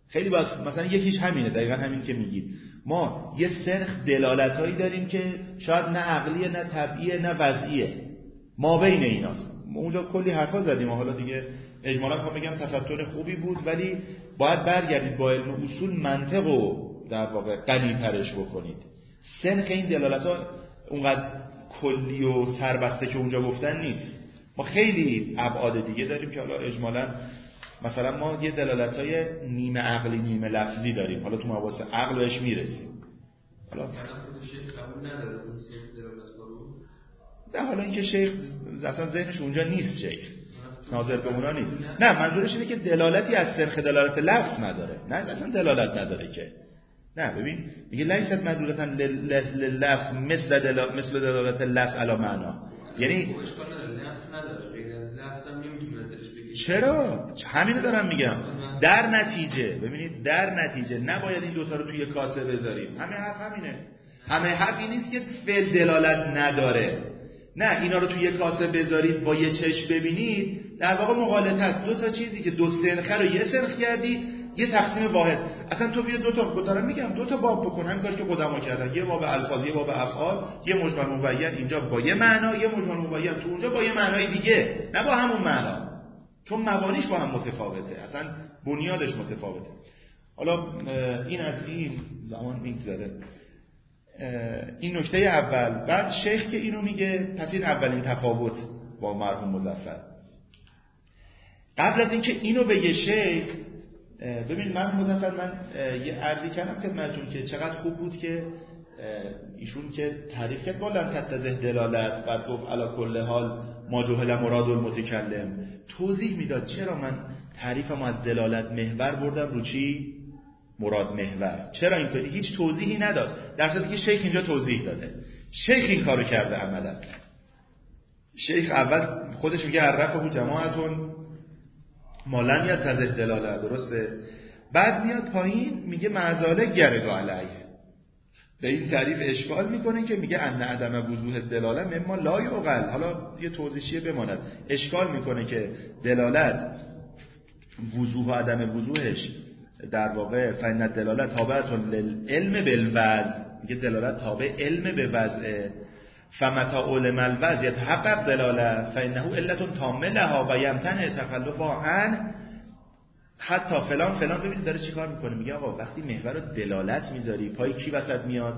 [SPEAKER 1] خیلی باید مثلا یکیش همینه، دقیقا همین که میگید. ما یه سرخ دلالتایی داریم که شاید نه عقلیه نه طبیعیه نه وضعیه، ما بین ایناست. اونجا کلی حرفا زدیم و حالا دیگه اجمالا میخوام بگم تفکر خوبی بود، ولی باید برگردید با علم اصول منطق رو در واقع غنی ترش بکنید. سرخ این دلالت‌ها اونقدر کلی و سربسته که اونجا گفتن نیست. ما خیلی ابعاد دیگه داریم که حالا اجمالا مثلا ما یه دلالت‌های نیمه عقلی نیمه لفظی داریم، حالا تو مباحث عقل بهش میرسیم. حالا
[SPEAKER 2] خود شیخ قبول نداره اون سرخ دلالت‌ها رو.
[SPEAKER 1] نه، حالا اینکه شیخ اصلا ذهنش اونجا نیست، شیخ ناظر به اونا نیست. نه، منظورش اینه که دلالتی از سرخ دلالت لفظ نداره. نه اصلا دلالت نداره که. نه ببین میگه لیست مدلولتا لللفظ مثل دلالت مثل دلالت لفظ علی معنا، یعنی
[SPEAKER 2] اشکال نداره لفظ نداره، غیر از لفظ هم نمیتونه درش بگه.
[SPEAKER 1] چرا؟ همینو دارم میگم. در نتیجه ببینید، در نتیجه نباید این دوتا رو توی کاسه بذاریم. همه حرف همینه. همه حرف این نیست که فعل دلالت نداره. نه، اینا رو توی کاسه بذارید با یه چشم ببینید، در واقع مغالطه است. دو تا چیزی که دو سرخه رو یه سرخ کردی، یه تقسیم واحد. اصلا تو بیا دو تا دارم میگم دو تا باب بکن، همین کاری که قدما کردن، یه باب الفاظ یه باب افعال، یه مجمل مبین اینجا با یه معنا، یه مجمل مبین تو اونجا با یه معنای دیگه، نه با همون معنا، چون مبانیش با هم متفاوته، اصلا بنیادش متفاوته. حالا این از این زمان میگذره. این نکته اول. بعد شیخ که اینو میگه، پس این اولین تفاوت با مرحوم مظفر. قبل از اینکه اینو بگه شیخ، ببین مرحوم مظفر، من یه عرضی کردم خدمتتون که چقدر خوب بود که ایشون که تعریف کرد با لم تتضح دلالت، بعد گفت علی کل حال ما جهل مراد المتکلم، توضیح میداد چرا من تعریفم از دلالت محور بردم رو چی؟ مراد محور. چرا اینطوری؟ هیچ توضیحی نداد، در صورتی که شیخ اینجا توضیح داده. شیخ این کارو کرده عملا. شیخ اول خودش میگه عرفه جماعتون ما لم یتضح دلالت، درسته؟ بعد میاد پایین میگه معزاله گردو علیه، به این تعریف اشکال میکنه که میگه ان عدم وضوح دلاله مما لا یعقل. حالا یه توضیحیه بماند. اشکال میکنه که دلالت وضوح و عدم وضوحش در واقع فإن الدلالت تابعة للعلم بالوضع، میگه دلالت تابع علم به وضعه. فمتا علم الوضع يتحقق دلاله فإنه علة تامه لها و یمتنع تخلفها عن حتی فلان فلان. ببینید داره چی کار میکنه. میگه آقا وقتی محور رو دلالت میذاری، پای کی وسط میاد؟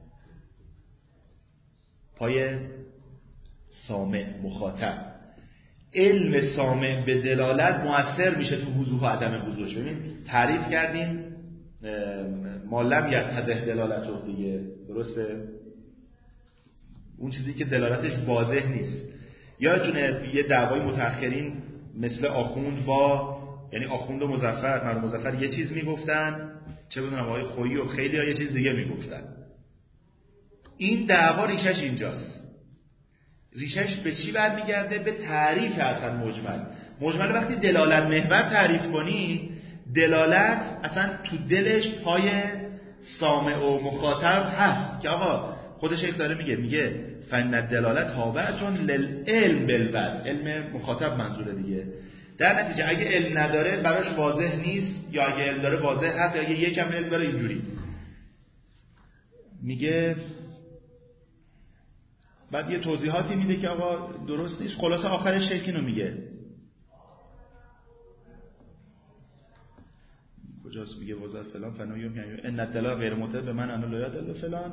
[SPEAKER 1] پای سامع، مخاطب. علم سامع به دلالت مؤثر میشه تو وضوح و عدم وضوحش. ببین تعریف کردیم ما لم یتضح دلالت دیگه، درسته؟ اون چیزی که دلالتش واضح نیست. یادتونه یه دعوای متأخرین مثل آخوند با، یعنی آخوند و مظفر، مرحوم مظفر یه چیز میگفتن، چه بدونم آقای خویی و خیلی ها یه چیز دیگه میگفتن. این دعوا ریشش اینجاست. ریشش به چی برمیگرده؟ به تعریف اصلا مجمل. مجمل وقتی دلالت محور تعریف کنی، دلالت اصلا تو دلش پای سامع و مخاطب هست که آقا خود شیخ داره میگه میگه فن الدلالت تابعة للعلم بالوضع، علم مخاطب منظوره دیگه. در نتیجه اگه علم نداره براش واضح نیست، یا اگه علم داره واضح هست، یا اگه یکم علم داره اینجوری میگه. بعد یه توضیحاتی میده که آقا درست نیست. خلاصه آخرش شیخ اینو میگه، کجاست؟ میگه وضع فلان فنویم یعنی ان الدلال غیر معتبر به من ان لا یدل فلان.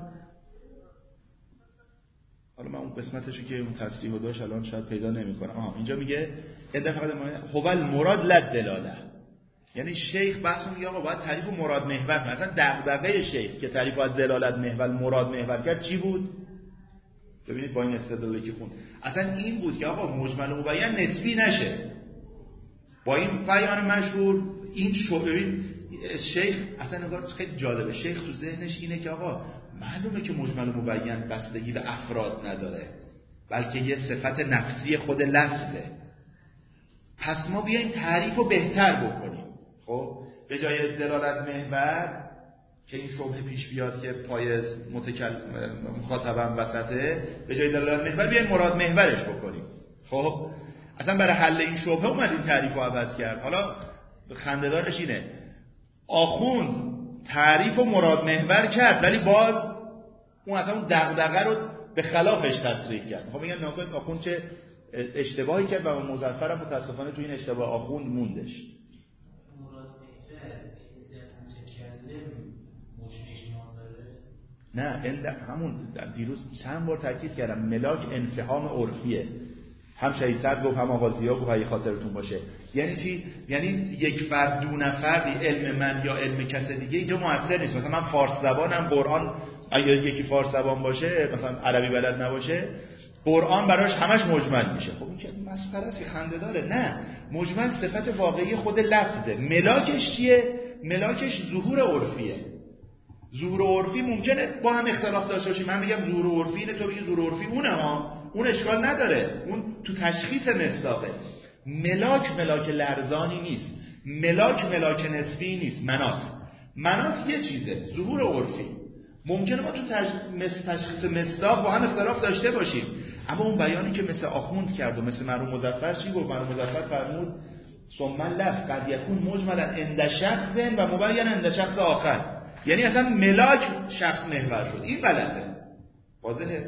[SPEAKER 1] حالا من اون قسمتشو که اون تصریحو داشت الان شاید پیدا نمیکنم. آها اینجا میگه این دفعه هو المراد لد دلاله، یعنی شیخ بحث میگه آقا باید تعریف مراد محور. مثلا دغدغه شیخ که تعریف از دلالت محور مراد محور کرد چی بود؟ ببینید با این استدلالی که خوند اصلا این بود که آقا مجمل و مبین نسبی نشه. با این بیان مشهور این شو ببین شیخ اصلا نگاه خیلی جالبه. شیخ تو ذهنش اینه که آقا معلومه که مجمل و مبین بستگی به افراد نداره، بلکه یه صفت نفسی خود لفظه. پس ما بیایم تعریف رو بهتر بکنیم. خب به جای دلالت محور که این شبهه پیش بیاد که پای متکلم مخاطبم وسطه، به جای دلالت محور بیایم مراد محورش بکنیم. خب اصلا برای حل این شبهه اومد این تعریف رو عوض کرد. حالا خنده‌دارش اینه آخوند تعریف و مراد محور کرد ولی باز اون اصلا اون دغدغه رو به خلافش تصریح کرد. میخوام بگم نکنید آخوند چه اشتباهی کرد و مظفرم متاسفانه تو این اشتباه آخوند موندش. نه این همون دیروز چند بار تاکید کردم ملاک انفهام عرفیه. هم شهید صدر گفت هم آغازیا گفت اگه خاطرتون باشه. یعنی چی؟ یعنی یک فرد دون فردی علم من یا علم کس دیگه اینجا موثر نیست. مثلا من فارس زبانم، قرآن اگه یکی فارس زبان باشه مثلا عربی بلد نباشه قرآن براش همش مجمل میشه. خب این که مسخره است، خنده داره. نه، مجمل صفت واقعی خود لفظه. ملاکش چیه؟ ملاکش ظهور عرفیه. ظهور عرفی ممکنه با هم اختلاف داشته باشیم. من بگم ظهور عرفی اینه، تو بگی ظهور عرفی اونه ها، اون اشکال نداره، اون تو تشخیص مصداقه. ملاک ملاک لرزانی نیست، ملاک ملاک نسبی نیست. منات منات یه چیزه، ظهور عرفی ممکنه ما تو تشخیص مصداق با هم اختلاف داشته باشیم، اما اون بیانی که مثل آخوند کرد و مثل مرحوم مظفر چی گفت؟ مرحوم مظفر فرمود ثم لفظ قد یکون مجملا عند شخص و مبینا عند شخص آخر. یعنی اصلا ملاک شخص محور شد. این غلطه. واضحه؟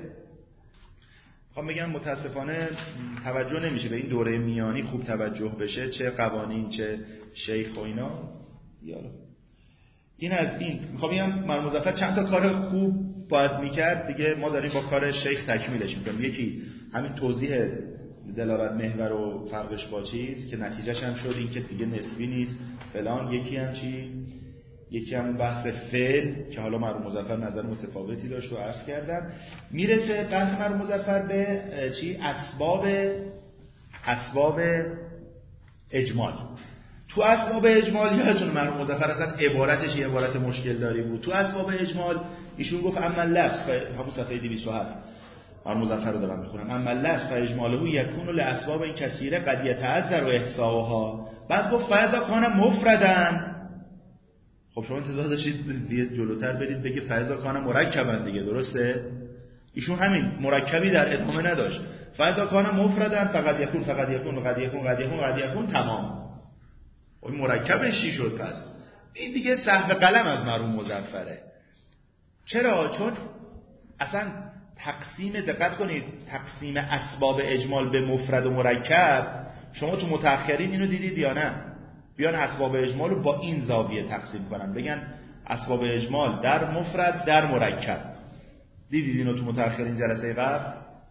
[SPEAKER 1] خواهم بگم متاسفانه توجه نمیشه به این دوره میانی. خوب توجه بشه، چه قوانین چه شیخ و اینا. یالا این از این. میخوام بگم مرحوم مظفر چند تا کار خوب باید میکرد دیگه، ما داریم با کار شیخ تکمیلش میکنیم. یکی همین توضیح دلالت محور و فرقش با چیز که نتیجهش هم شد این که دیگه نسبی نیست فلان. یکی هم چی؟ یکی هم بحث فعل که حالا مرحوم مظفر نظر متفاوتی داشت و عرض کردم. میرسه بحث مرحوم مظفر به چی؟ اسباب اسباب اجمال. تو اسباب اجمال یادتونه مرحوم مظفر اصلا عبارتش یه عبارت مشکل داری بود. تو اسباب اجمال ایشون گفت اما لفظ، همون صفحه دویست و هفت مرحوم مظفر رو دارم میخونم. اما لفظ فاجماله یکون لاسباب کثیره قد یتعذر احصاؤها. بعد گفت فاذا کان مفردن. خب شما انتظار داشتید دیگه جلوتر برید بگه فاذا کان مرکبن دیگه، درسته؟ ایشون همین مرکبی در ادامه نداشت. فاذا کان مفردن فقط یکون فقط یکون فقط یکون قد یکون قد یکون تمام. اون مرکبش چی شد پس؟ این دیگه سهو قلم از مرحوم مظفره. چرا؟ چون اصلا تقسیم، دقت کنید، تقسیم اسباب اجمال به مفرد و مرکب شما تو متأخرین اینو دیدید یا نه؟ بیان اسباب اجمال رو با این زاویه تقسیم کنن، بگن اسباب اجمال در مفرد در مرکب. دیدید اینو تو متأخرین جلسه قبل؟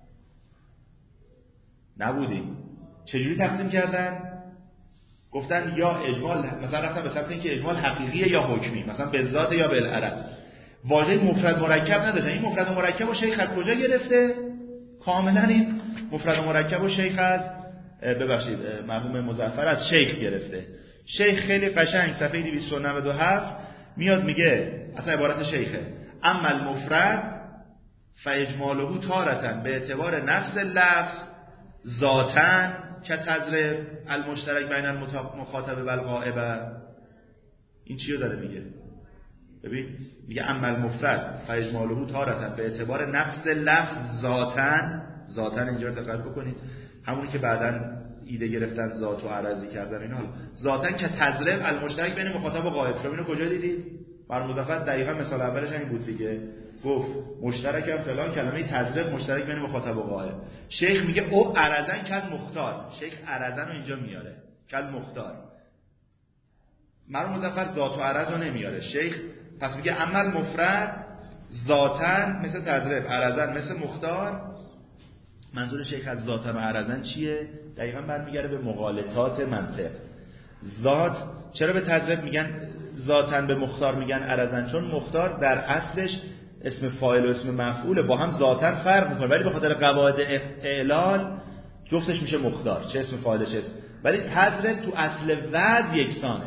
[SPEAKER 1] نبودیم. چجوری تقسیم کردن؟ گفتن یا اجمال، مثلا رفتن به سمت اینکه اجمال حقیقیه یا حکمی، مثلا به ذات یا بالعرض. واژه مفرد مرکب نداشتن. این مفرد مرکب و شیخ از کجا گرفته؟ کاملا این مفرد مرکب و شیخ از ببخشید مرحوم مظفر از شیخ گرفته. شیخ خیلی قشنگ صفحه دویست و نود و هفت میاد میگه، اصلا عبارت شیخه، اما المفرد فاجماله تارة به اعتبار نفس لفظ ذاتاً که تضرب المشترک بین المخاطب و الغائب. این چیو داره میگه؟ ببین میگه اما المفرد فاجماله تارة به اعتبار نفس لفظ ذاتاً. ذاتاً اینجا دقت بکنید، همونی که بعداً ایده گرفتن ذات و عرضی کردن اینا. ذاتاً که تضرب المشترک بین مخاطب و غائب. شما اینو کجا دیدید؟ مرحوم مظفر دقیقاً مثال اولش همین بود دیگه، گفت مشترکم فلان، کلمه تضرب مشترک بین مخاطب و غائب. شیخ میگه او عرضن کل مختار. شیخ عرضن رو اینجا میاره کل مختار. مرحوم مظفر ذات و عرض رو نمیاره. شیخ پس میگه اما مفرد ذاتن مثل تضرب، عرضن مثل مختار. منظور شیخ از ذاتن و عرضن چیه؟ دقیقاً برمیگره به مغالطات منطق. ذات چرا به تضرب میگن ذاتن، به مختار میگن عرضن؟ چون مختار در اصلش اسم فاعل و اسم مفعول با هم ذاتن فرق میکنه، ولی به خاطر قواعد اعلال جفتش میشه مختار، چه اسم فاعلش اسم. ولی تضرب تو اصل وضع یکسانه،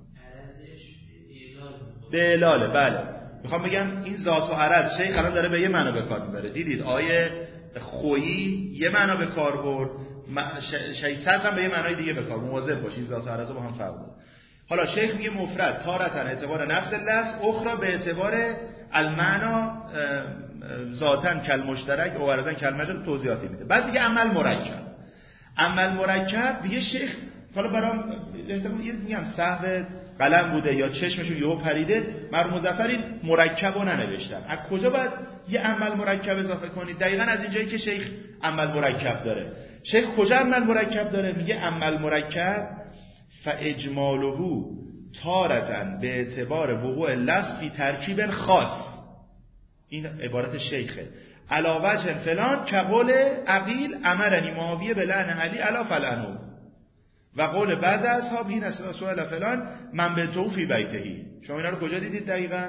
[SPEAKER 1] به اعلاله. بله میخوام بگم این ذات و عرض شیخ الان داره به یه معنا به کار میبره. دیدید آیه خویی یه معنا به کار برد، شیخ هم به یه معنای دیگه به کار. مواظب باشید ذات و عرض با هم فرق داره. حالا شیخ میگه مفرد تارتن اعتبار نفس لفظ، اخرى به اعتبار المعنا ذاتن کل مشترک او عرضن کل مجاز، توضیحاتی میده. بعد دیگه عمل مرکب. عمل مرکب دیگه شیخ حالا برام احتمال یه میگم سهو قلم بوده یا چشمشون یهو پریده، مرحوم مظفر این مرکب رو ننوشتن. از کجا باید یه عمل مرکب اضافه کنید؟ دقیقاً از اینجایی که شیخ عمل مرکب داره. شیخ کجا عمل مرکب داره؟ میگه عمل مرکب فاجماله تارتن به اعتبار وقوع لفظ فی ترکیب خاص. این عبارت شیخه. علاوه فلان که قول عقیل امرنی معاویه به لعن علی علا فلانو و قول بعض اصحاب این سؤال فلان من به توفی بیتهی. شما اینا رو کجا دیدید دقیقاً؟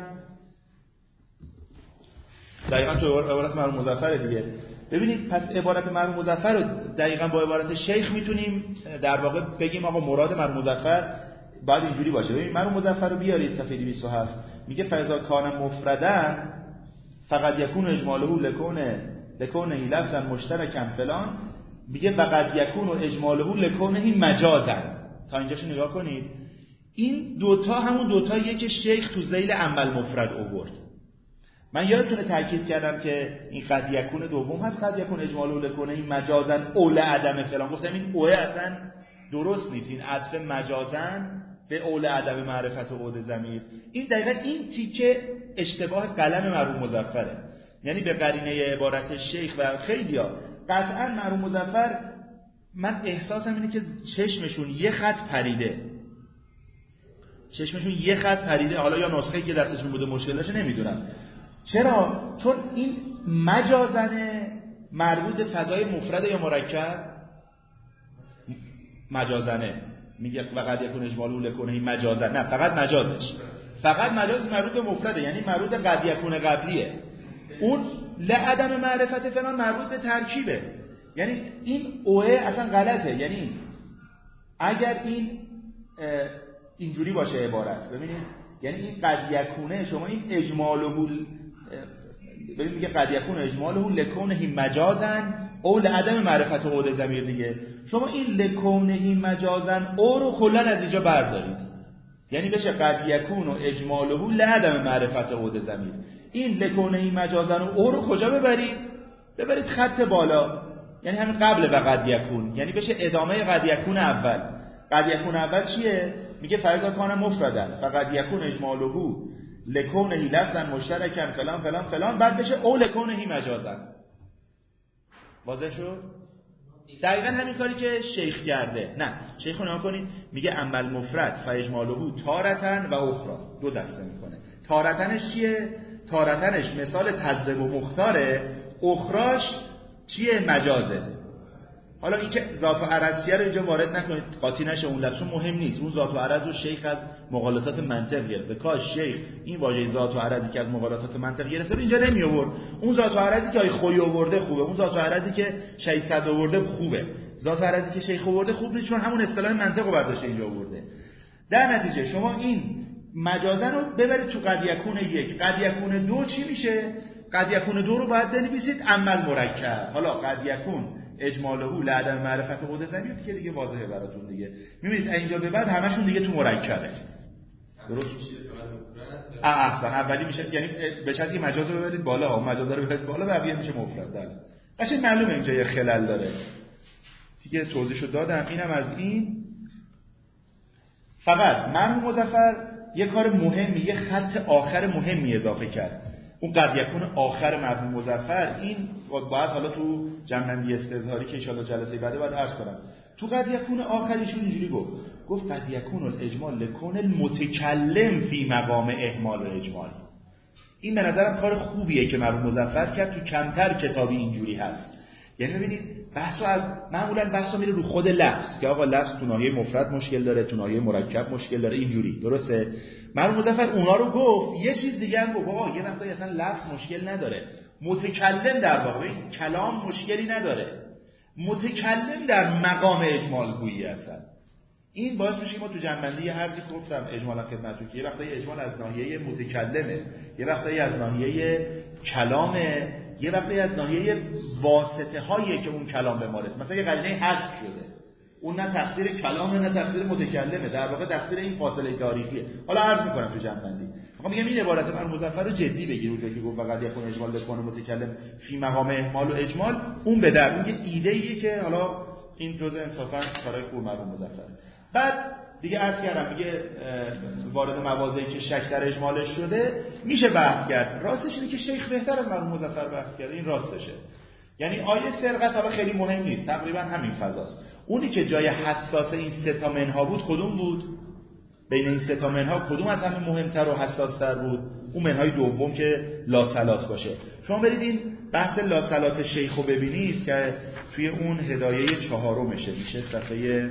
[SPEAKER 1] دقیقاً تو عبارت مرحوم مظفر دیگه. ببینید پس عبارت مرحوم مظفر رو دقیقاً با عبارت شیخ میتونیم در واقع بگیم آقا مراد مرحوم مظفر باید اینجوری باشه. ببینید مرحوم مظفر رو بیارید صفحه دویست و هفت میگه فاذا کان مفردن فقط یکون اجماله لکونه لکونه لفظا مشترکا فلان، میگه وقد یکون اجماله لکونه مجازا. تا اینجاشو نگاه کنید. این دوتا همون دوتاییه که شیخ تو ذیل عمل مفرد آورد. من یادتونه تاکید کردم که این قد یکون دوم هست، قد یکون اجماله لکونه مجازا اول عدم فلان. گفتم این اوه اصلا درست نیست، این عطف مجازا به اول عدم معرفت و عود ضمیر. این دقیقا این تیکه اشتباه قلم مرحوم مظفره، یعنی به قرینه عبارت شیخ و خیلیا قطعا مرحوم مظفر من احساسم اینه که چشمشون یه خط پریده، چشمشون یه خط پریده. حالا یا نسخه‌ای که دستشون بوده مشکل داشته نمیدونم چرا، چون این مجازنه مربوط به فضای مفرد یا مرکب. مجازنه میگه وقد یکون اجماله لکنه مجازن، نه فقط مجازش، فقط مجاز مربوط به مفرده، یعنی مربوط به قد یکون قبلیه. اون لعدم معرفت فلان مربوط به ترکیبه. یعنی این اوه اصلا غلطه. یعنی اگر این اینجوری باشه عبارت، ببینید یعنی این قد یکونه شما این اجماله ببین میگه قد یکون اجماله لکونه مجازن او لعدم معرفت و عود ضمیر دیگه. شما این لکونه مجازن او رو کلا از اینجا بردارید، یعنی بشه قد یکون و اجماله لعدم معرفت و عود ضمیر. این لکونه مجازن و او رو کجا ببرید؟ ببرید خط بالا، یعنی همین قبل و قد یکون، یعنی بشه ادامه قد یکون اول. قد یکون اول چیه؟ میگه فاذا کان مفردن فقط یکون اجماله لکونه لفظا مشترکا فلان فلان فلان، بعد بشه او لکونه مجازن. واضح شد؟ دقیقاً همین کاری که شیخ کرده. نه شیخ رو نگاه کنید، میگه عمل مفرد فاجماله تارتن و اخرى، دو دسته میکنه. تارتنش چیه؟ تارتنش مثال تضرب و مختاره، اخراش چیه؟ مجازه. حالا این که ذات و عرضیه رو اینجا وارد نکنید، قاطی نشه اون لفظ مهم نیست. اون ذات و عرض رو شیخ از مغالطات منطق گرفته. کاش شیخ این واژه ذات و عرضی که از مغالطات منطق گرفته اینجا نمی آورد. اون ذات و عرضی که آی خوی آورده خوبه، اون ذات و عرضی که شیخ صد آورده خوبه. ذات و عرضی که شیخ آورده خوب نیست، چون همون اصطلاح منطق رو برداشته اینجا آورده. در نتیجه شما این مجازن رو ببرید تو قد یکون یک. قد یکون دو چی میشه؟ قد یکون دو رو باید بنویسید عمل مرکب. حالا قد یکون اجماله لعدم معرفت و عود ضمیر که دیگه واضحه براتون دیگه. میبینید اینجا به بعد همشون دیگه تو مرکبه. درست؟ احسن. اولی میشه یعنی به شرطی مجاز رو ببرید بالا، ها مجاز رو ببرید بالا، بقیه میشه مفرد. بله. قشنگ معلومه اینجا یه خلل داره. دیگه توضیحشو دادم. اینم از این. فقط مرحوم مظفر یه کار مهمی، یه خط آخر مهمی اضافه کرد. اون قد یکون آخر مرحوم مظفر این باید حالا تو جمع‌بندی استظهاری که ان شاءالله جلسه بعد باید عرض کنم. تو قد یکون آخریشون اینجوری گفت گفت قد یکون الاجمال لکون المتکلم فی مقام اهمال و اجمال. این به نظرم کار خوبیه که مرحوم مظفر کرد، تو کمتر کتابی اینجوری هست. یعنی ببینید بحثو از معمولا بحثو میره رو خود لفظ که آقا لفظ تو ناحیه مفرد مشکل داره، تو ناحیه مرکب مشکل داره، اینجوری درسته. مرحوم مظفر اونا رو گفت. یه چیز دیگه هم گفت آقا یه وقتایی اصلا لفظ مشکل نداره، متکلم در واقع این کلام مشکلی نداره، متکلم در مقام اجمال گویی هستن. این باعث میشه ما تو جنبندی هر چیزی گفتم اجمالا خدمتتون که یه وقتایی اجمال از ناحیه متکلمه، یه وقتایی از ناحیه کلامه، یه وقتی از ناحیه واسطه هایی که اون کلام به ما رسید. مثلا یه قرینه حذف شده، اون نه تقصیر کلامه نه تقصیر متکلمه، در واقع تقصیر این فاصله تاریخیه. حالا عرض میکنم تو جنبندی. میخوام بگم این عبارت مرحوم مظفر رو جدی بگیر، اونجایی که گفت فقط یکون اجمال لکون متکلم فی مقام اهمال و اجمال، اون به در اون یه ایده ایه که حالا این جزء انصافا کارهای خوب مرحوم مظفر. بعد دیگه عرض کردم میگه وارد مواضعی که شک در اجمالش شده میشه بحث کرد. راستش اینه که شیخ بهتر از مرحوم مظفر بحث کرده، این راستشه. یعنی آیه سرقت حالا خیلی مهم نیست، تقریبا همین فضاست. اونی که جای حساس این سه تا منها بود کدوم بود؟ بین این سه تا منها کدوم از همه مهمتر و حساستر بود؟ اون منهای دوم که لا صلات باشه. شما برید این بحث لا صلات شیخو ببینید که توی اون هدایه چهارمشه، میشه صفحه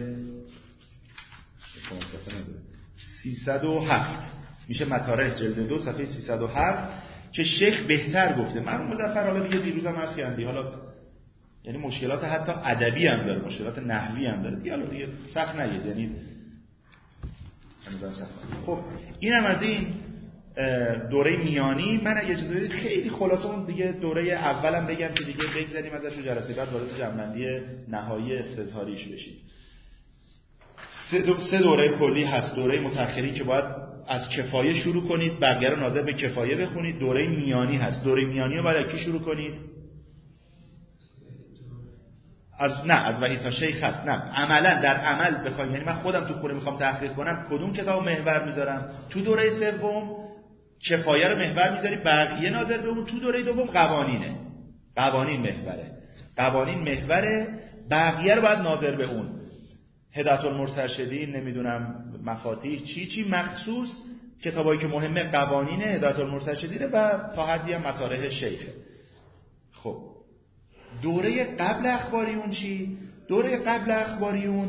[SPEAKER 1] سیصد و هفت، میشه مطارح جلد دو صفحه سیصد و هفت که شیخ بهتر گفته. مرحوم مظفر حالا دیگه دیروزم عرض کردم حالا یعنی مشکلات حتی ادبی هم داره، مشکلات نحوی هم داره دیگه، حالا دیگه سخت نگید، یعنی خب اینم از این دوره میانی. من اگه اجازه بدید خیلی خلاصه اون دیگه دوره اولم بگم که دیگه بگذاریم ازش و جلسه بعد وارد جنبندی نهایی استظهاریش بشیم. سه دوره کلی هست. دوره متأخری که باید از کفایه شروع کنید، بقیه رو ناظر به کفایه بخونید. دوره میانی هست. دوره میانی رو باید از کی شروع کنید؟ از نه از وحید تا شیخ هست. نه عملا در عمل بخوایم، یعنی من خودم تو خونه میخوام تحقیق کنم کدوم کتاب محور میذارم؟ تو دوره سوم کفایه رو محور میذاری، بقیه ناظر به اون. تو دوره دوم قوانینه، قوانین محوره، قوانین محوره، بقیه رو باید ناظر به اون. هدایت المرشدین، نمیدونم مفاتیح چی چی، مخصوص کتابایی که مهمه قوانینه، هدایت المرشدین و تا حدی هم مطارح شیخه. خب دوره قبل اخباریون چی؟ دوره قبل اخباریون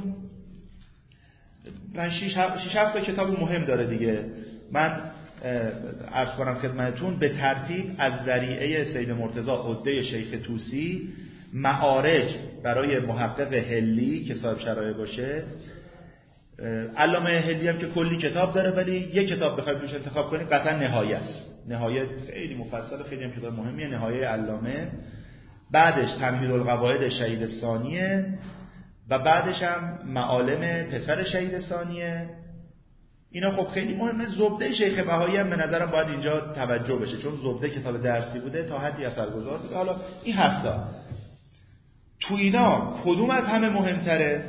[SPEAKER 1] من شش هفت تا کتاب مهم داره دیگه. من عرض کنم خدمتتون به ترتیب از ذریعه سید مرتضی عده شیخ طوسی، معارج برای محقق هلی که صاحب شرایع باشه، علامه هلی هم که کلی کتاب داره ولی یک کتاب بخواید توش انتخاب کنید قطعا نهایه است. نهایه خیلی مفصل، خیلی هم کتاب مهمیه، نهایه علامه. بعدش تمهید القواعد شهید ثانیه و بعدش هم معالم پسر شهید ثانیه. اینا خب خیلی مهمه. زبده شیخ بهایی هم به نظرم باید اینجا توجه بشه، چون زبده کتاب درسی بوده، تا حدی اثرگذار بوده. حالا این هفتا تو اینا کدوم از همه مهمتره؟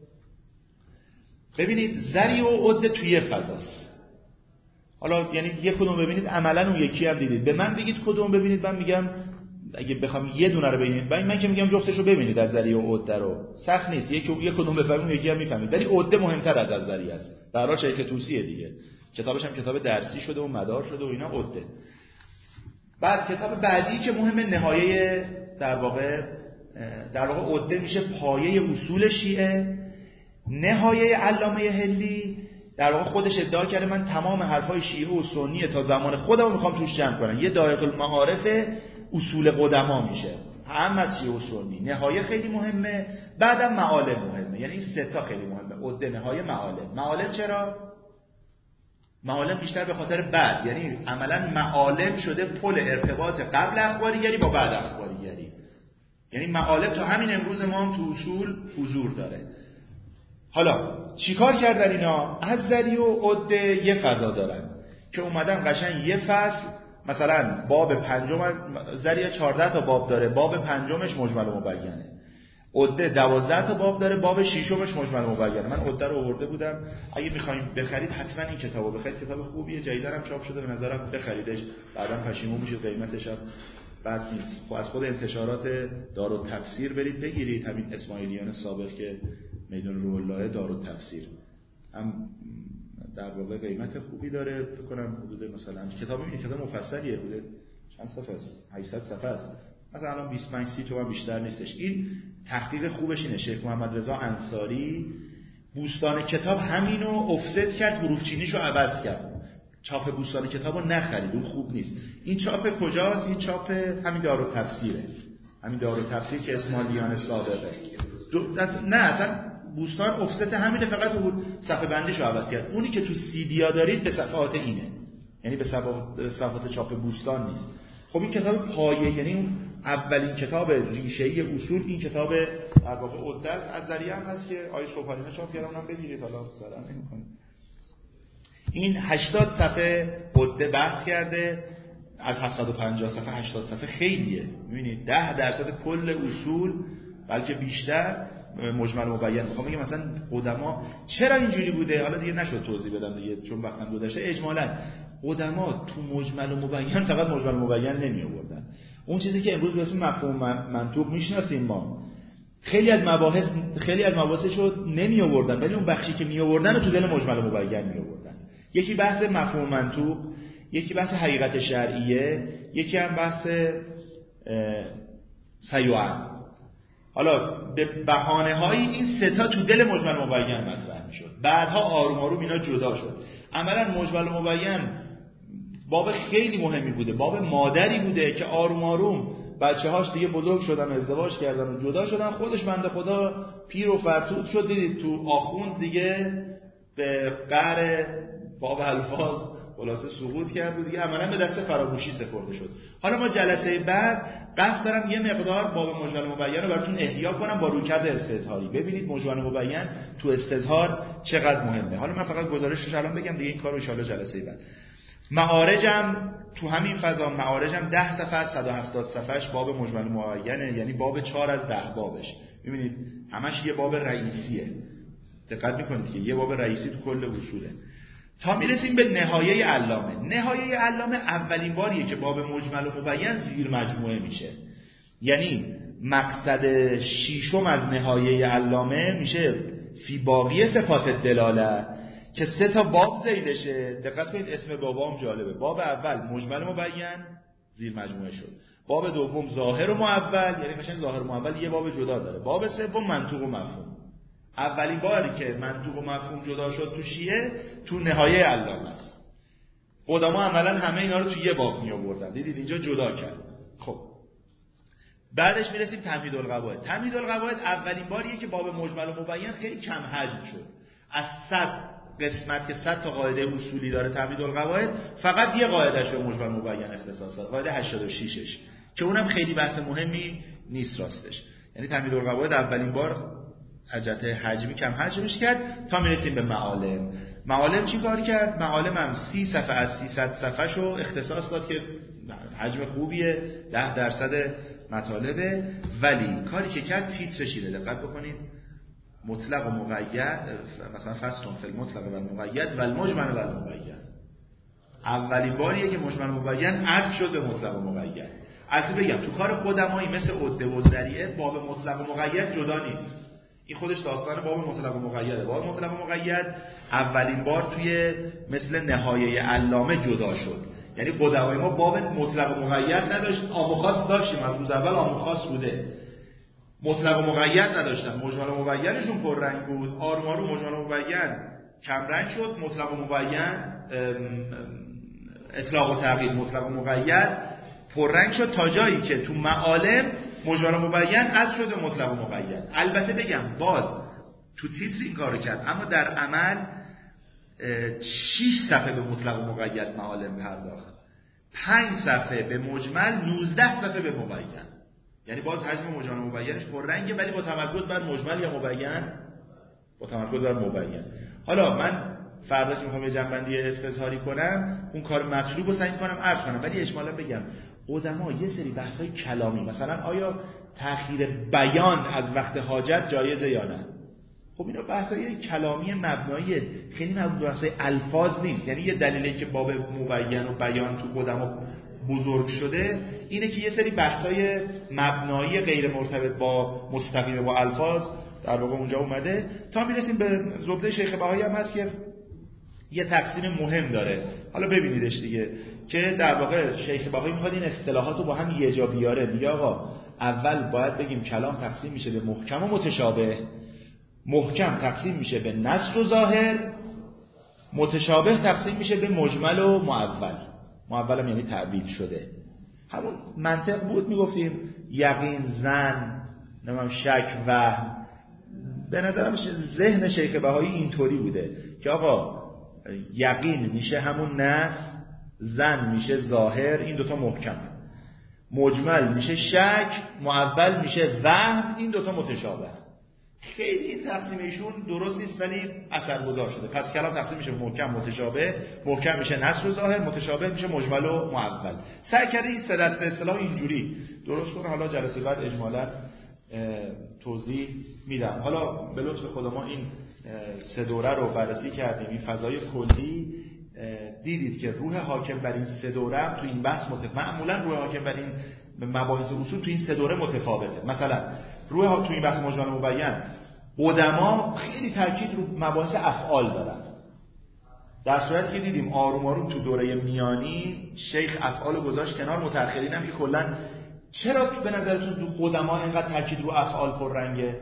[SPEAKER 1] ببینید ذری و عده توی یه فضاست. حالا یعنی یک کدوم ببینید عملا اون یکی هم دیدید. به من بگید کدوم ببینید، من میگم اگه بخوام یه دونه رو ببینید، من که میگم جفتشو ببینید، از ذری و عده رو سخت نیست، یکی یک کدوم بفهمید یکی هم میفهمید، ولی عده مهمتر از از ذری است. به هر حال شیخ طوسیه دیگه، کتابش هم کتاب درسی شده و مدار شده و اینا عده. بعد کتاب بعدی که مهمه نهایه، در واقع در واقع عده میشه پایه اصول شیعه. نهایه علامه هلی در واقع خودش ادعا کرده من تمام حرفای شیعه و سنی تا زمان خودم میخوام توش جمع کنم، یه دایره المعارف اصول قدما میشه، هم از شیعه و سنی. نهایه خیلی مهمه، بعدم معالم مهمه، یعنی این سه تا خیلی مهمه، عده، نهایه، معالم. معالم چرا؟ معالم بیشتر به خاطر بعد، یعنی عملا معالم شده پل ارتباط قبل اخباریگری با بعد اخباریگری. یعنی معالم تا همین امروز ما هم تو اصول حضور داره. حالا چیکار کردن اینا؟ از ذری و عده یه فضا دارن که اومدن قشنگ یه فصل، مثلا باب پنجم، ذری چهارده تا باب داره، باب پنجمش مجمل و مبینه. عده دوازده تا باب داره، باب ششمش مجمل و مبینه. من عده رو آورده بودم، اگه می‌خواید بخرید حتما این کتابو بخرید، کتاب خوبیه، جدیداً هم چاپ شده، به نظرم بخریدش، بعداً پشیمون میشید، قیمتش هم بد نیست. خب از خود انتشارات دارالتفسیر برید بگیرید، همین اسماعیلیان سابق که میدون روح الله دارالتفسیر هم در واقع قیمت خوبی داره، فکر کنم حدود مثلا کتاب این کتاب مفصلیه، بوده چند صفحه است، هشتصد صفحه است، مثلا الان بیست و پنج سی تومن بیشتر نیستش. این تحقیق خوبش اینه، شیخ محمد رضا انصاری بوستان کتاب همینو افست کرد، حروف چینیشو عوض کرد، چاپ بوستان کتابو نخرید، اون خوب نیست. این چاپ کجاست؟ این چاپ همین دارالتفسیره، همین دارالتفسیر که اسماعیلیان سابقه. نه اصلا بوستان افست همینه، فقط صفحه بندیشو عوض کرد. اونی که تو سیدیا دارید به صفحات اینه، یعنی به صفحات, صفحات چاپ بوستان نیست. خب این کتاب پایه، یعنی اون اولین کتاب ریشه‌ای اصول، این کتاب در واقع عده از ذریعه هم هست که آیه صبحانی‌ها چاپ کردن، اونم بگیرید، حالا زدن نمی‌کنه. این هشتاد صفحه عده بحث کرده، از هفتصد و پنجاه صفحه هشتاد صفحه خیلیه. می‌بینید ده درصد کل اصول بلکه بیشتر مجمل و مبین. میخوام بگم مثلا قدما چرا اینجوری بوده، حالا دیگه نشد توضیح بدم دیگه چون وقتم گذشته. اجمالاً قدما تو مجمل و مبین فقط مجمل و مبین نمی آوردن. اون چیزی که امروز به اسم مفهوم منطوق میشناسیم ما، خیلی از مباحث خیلی از مباحثشو نمی آوردن، ولی اون بخشی که می آوردن رو تو دل مجمل و مبین می آوردن. یکی بحث مفهوم منطوق، یکی بحث حقیقت شرعیه، یکی هم بحث سیوعن. حالا به بهانه‌های این سه تا تو دل مجمل و مبین مطرح میشد. بعدها آروم آروم اینا جدا شد. عملاً مجمل و مبین باب خیلی مهمی بوده، باب مادری بوده که آروم آروم بچه‌هاش دیگه بزرگ شدن و ازدواج کردن و جدا شدن، خودش بنده خدا پیر و فرتود شد. دیدید تو آخوند دیگه به قهر باب الفاظ خلاصه سقوط کرد و دیگه عملاً به دست فراموشی سپرده شد. حالا ما جلسه بعد قصد دارم یه مقدار باب مجمل و مبین رو براتون احیا کنم با رویکرد استظهاری. ببینید مجمل و مبین تو استظهار چقدر مهمه. حالا من فقط گزارشش الان بگم دیگه، این کارو ان شاءالله جلسه بعد. معارجم تو همین فضا، معارجم ده صفحه از صد و هفتاد صفحهش باب مجمل و مبینه، یعنی باب چهار از ده بابش. ببینید همش یه باب رئیسیه، دقت میکنید که یه باب رئیسی تو کل اصوله. تا میرسیم به نهایه علامه. نهایه علامه اولین باریه که باب مجمل و مبین زیر مجموعه میشه، یعنی مقصد شیشم از نهایه علامه میشه فی باقی صفات دلاله که سه تا باب زیدشه. دقت کنید اسم بابام جالبه. باب اول مجمل و مبین زیر مجموعه شد، باب دوم ظاهر و معول، یعنی قشنگ ظاهر و معول یه باب جدا داره، باب سوم منطوق و مفهوم. اولین باری که منطوق و مفهوم جدا شد تو شیعه تو نهایه علامه است. قدما عملا همه اینا رو تو یه باب می آوردن، دیدید اینجا جدا کرد. خب بعدش میرسیم تمهید القواعد. تمهید القواعد اولین باریه که باب مجمل و مبین خیلی کم حجم شد. از صد قسمت که صد تا قاعده اصولی داره تمهید القواعد، فقط یه قاعدهش به مجمل و مبین اختصاص داره، قاعده هشتاد و ششش، که اونم خیلی بحث مهمی نیست راستش. یعنی تمهید القواعد اولین بار از جهت حجمی کم حجمش کرد. تا میرسیم به معالم. معالم چی کار کرد؟ معالم هم سی صفحه از سیصد صفحه شو اختصاص داد که حجم خوبیه، ده درصد مطالبه، ولی کاری که کرد تیترش اینه، دقت بکنید، مطلق و مقید، مثلا فصل فی المطلق و المقید و المجمل و المبین. اولین باریه که مجمل و مبین عطف شد به مطلق و مقید. البته بگم تو کار قدمایی مثل عده و ذریعه باب مطلق و مقید جدا نیست، این خودش داستان باب مطلق و مقیده. باب مطلق و مقید اولین بار توی مثل نهایه علامه جدا شد. یعنی قدمای ما باب مطلق و مقید نداشت، عام و خاص داشتیم، از روز اول عام و خاص بوده. مطلق و مقید نداشتن، مجمل و مبینشون پررنگ بود. آروم آروم مجمل و مبین کم رنگ شد، مطلق و مبین اطلاق و تغییر، مطلق و مقید پررنگ شد، تا جایی که تو معالم مجمل و مبین حذف شده مطلق و مقید. البته بگم باز تو تیتر این کارو کرد، اما در عمل شش صفحه به مطلق و مقید معالم پرداخت، پنج صفحه به مجمل، نوزده صفحه به مبین. یعنی باز حجم مجمل و مبینش پررنگه، ولی با تمرکز بر مجمل یا مبین، با تمرکز بر مبین. حالا من فردا که میخوام یه جنبندی استظهاری کنم، اون کار مطلوب رو سعی کنم عرض کنم، ولی اجمالا بگم قدما یه سری بحث‌های کلامی، مثلا آیا تأخیر بیان از وقت حاجت جایزه یا نه؟ خب اینا بحث‌های کلامی مبنایی، خیلی مربوط به بحث‌های الفاظ نیست. یعنی یه دلیلی که باب مبین و بیان تو قدما بزرگ شده اینه که یه سری بحث‌های مبنایی غیر مرتبط با مستقیم با الفاظ در واقع اونجا اومده. تا میرسیم به زبده شیخ بهایی هم هست که یه تقسیم مهم داره، حالا ببینیدش دیگه، که در واقع شیخ بهایی میخواد این اصطلاحات رو با هم یه جا بیاره. میگه آقا اول باید بگیم کلام تقسیم میشه به محکم و متشابه، محکم تقسیم میشه به نص و ظاهر، متشابه تقسیم میشه به مجمل و معول. معول هم یعنی تعبیل شده. همون منطق بود، میگفتیم یقین، ظن، نمیدونم شک، وهم. به نظرم ذهن شیخ بهایی اینطوری بوده که آقا یقین میشه همون نص، ظن میشه ظاهر، این دوتا محکمه، مجمل میشه شک، معول میشه وهم، این دوتا متشابه. خیلی این تقسیم ایشون درست نیست ولی اثرگذار شده. پس کلام تقسیم میشه محکم متشابه، محکم میشه نص و ظاهر، متشابه میشه مجمل و معول. سعی کرده این سه دسته اصطلاح اینجوری درست کنه. حالا جلسه بعد اجمالا توضیح میدم. حالا به لطف خدا ما این سه دوره رو بررسی کردیم، این فضای کلی دیدید که روح حاکم بر این سه دوره هم تو این بحث متفاوته. معمولا روح حاکم بر این مباحث اصول تو این سه دوره متفاوته. مثلا روح تو این بحث مجمل مبین قدما خیلی تاکید رو مباحث افعال دارن، در صورتی که دیدیم آروم آروم تو دوره میانی شیخ افعال گذاشت کنار، متأخرین هم که کلا چرا به نظرتون تو قدما اینقدر تاکید رو افعال پررنگه؟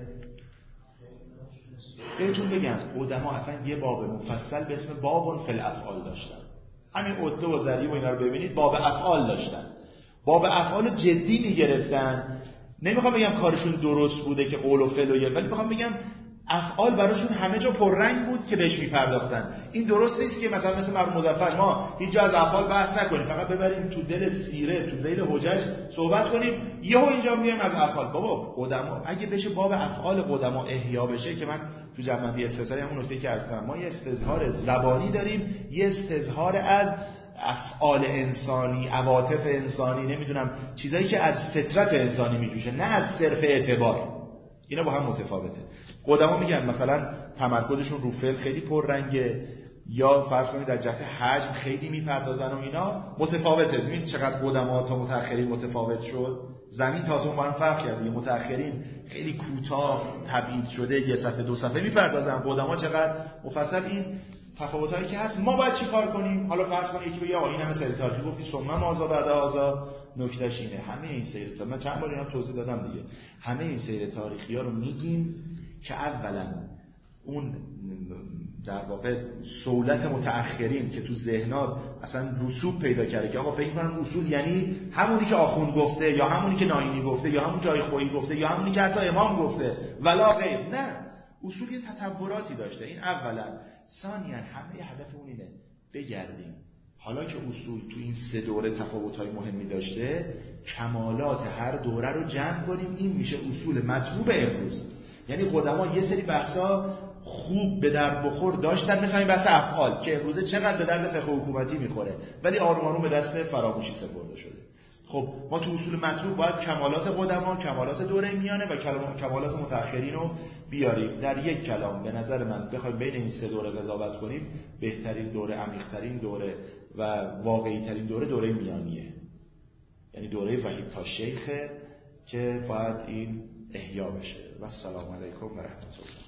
[SPEAKER 1] بهتون بگم قدما اصلا یه باب مفصل به اسم باب فی الافعال داشتن. همین عده و ذریع و اینا رو ببینید باب افعال داشتن، باب افعال جدی میگرفتن. نمیخوام بگم کارشون درست بوده که قول و فعل و یه، ولی میخوام بگم افعال براشون همه جا پررنگ بود که بهش میپرداختن. این درست نیست که مثلا مثل مرحوم مظفر ما هیچ جا از افعال بحث نکنیم، فقط ببریم تو دل سیره تو ذیل حجج صحبت کنیم، یهو اینجا میایم از افعال. بابا قدما اگه بشه باب افعال قدما احیا بشه، که من تو جنبندی استظهاری همون نکته که عرض کردم، ما یه استظهار زبانی داریم، یه استظهار از افعال انسانی، عواطف انسانی، نمیدونم چیزایی که از فطرت انسانی میجوشه، نه از صرف اعتبار. اینا با هم متفاوته. قدما میگن مثلا تمرکزشون رو فعل خیلی پررنگه، یا فرض کنید در جهت حجم خیلی میپردازن و اینا متفاوته. ببین چقدر قدما تا متأخرین متفاوت شد، زمین تازه با هم فرق کرده. یه متأخرین خیلی کوتاه تبیید شده، یه صفحه دو صفحه میپردازن، قدما چقدر مفصل. این تفاوتایی که هست، ما باید چی کار کنیم؟ حالا فرض کنید یکی بگه آقا این همه سیر تاریخی گفتی ثم ماذا بعد هذا، نکتهش اینه همه این سیر تاریخی، من چند بار اینا توضیح دادم دیگه، همه این سیر تاریخی ها رو میگیم که اولا اون در واقع سهولت متأخرین که تو ذهنات اصلا رسوب پیدا کرده که آقا فکر کنن اصول یعنی همونی که آخوند گفته، یا همونی که ناینی گفته، یا همونی که آقای خویی گفته، یا همونی که حتی امام گفته ولا غیر. نه، اصول یه تطوراتی داشته. این اولا. ثانیاً همه هدف اون اینه بگردیم حالا که اصول تو این سه دوره تفاوت‌های مهمی داشته، کمالات هر دوره رو جمع کنیم، این میشه اصول مطلوب امروز. یعنی قدما یه سری بحثا خوب به درد بخور داشتن، مثلا این بحث افعال که امروزه چقدر به درد فقه حکومتی میخوره، ولی آروم آروم به دست فراموشی سپرده شده. خب ما تو اصول مطلوب باید کمالات قدما، کمالات دوره میانه و کمالات متأخرین رو بیاریم. در یک کلام به نظر من بخوایم بین این سه دوره قضاوت کنیم، بهترین دوره، عمیق‌ترین دوره و واقعی‌ترین دوره دوره میانیه، یعنی دوره وحید تا شیخه که باید این احیا بشه. و السلام علیکم و رحمت الله.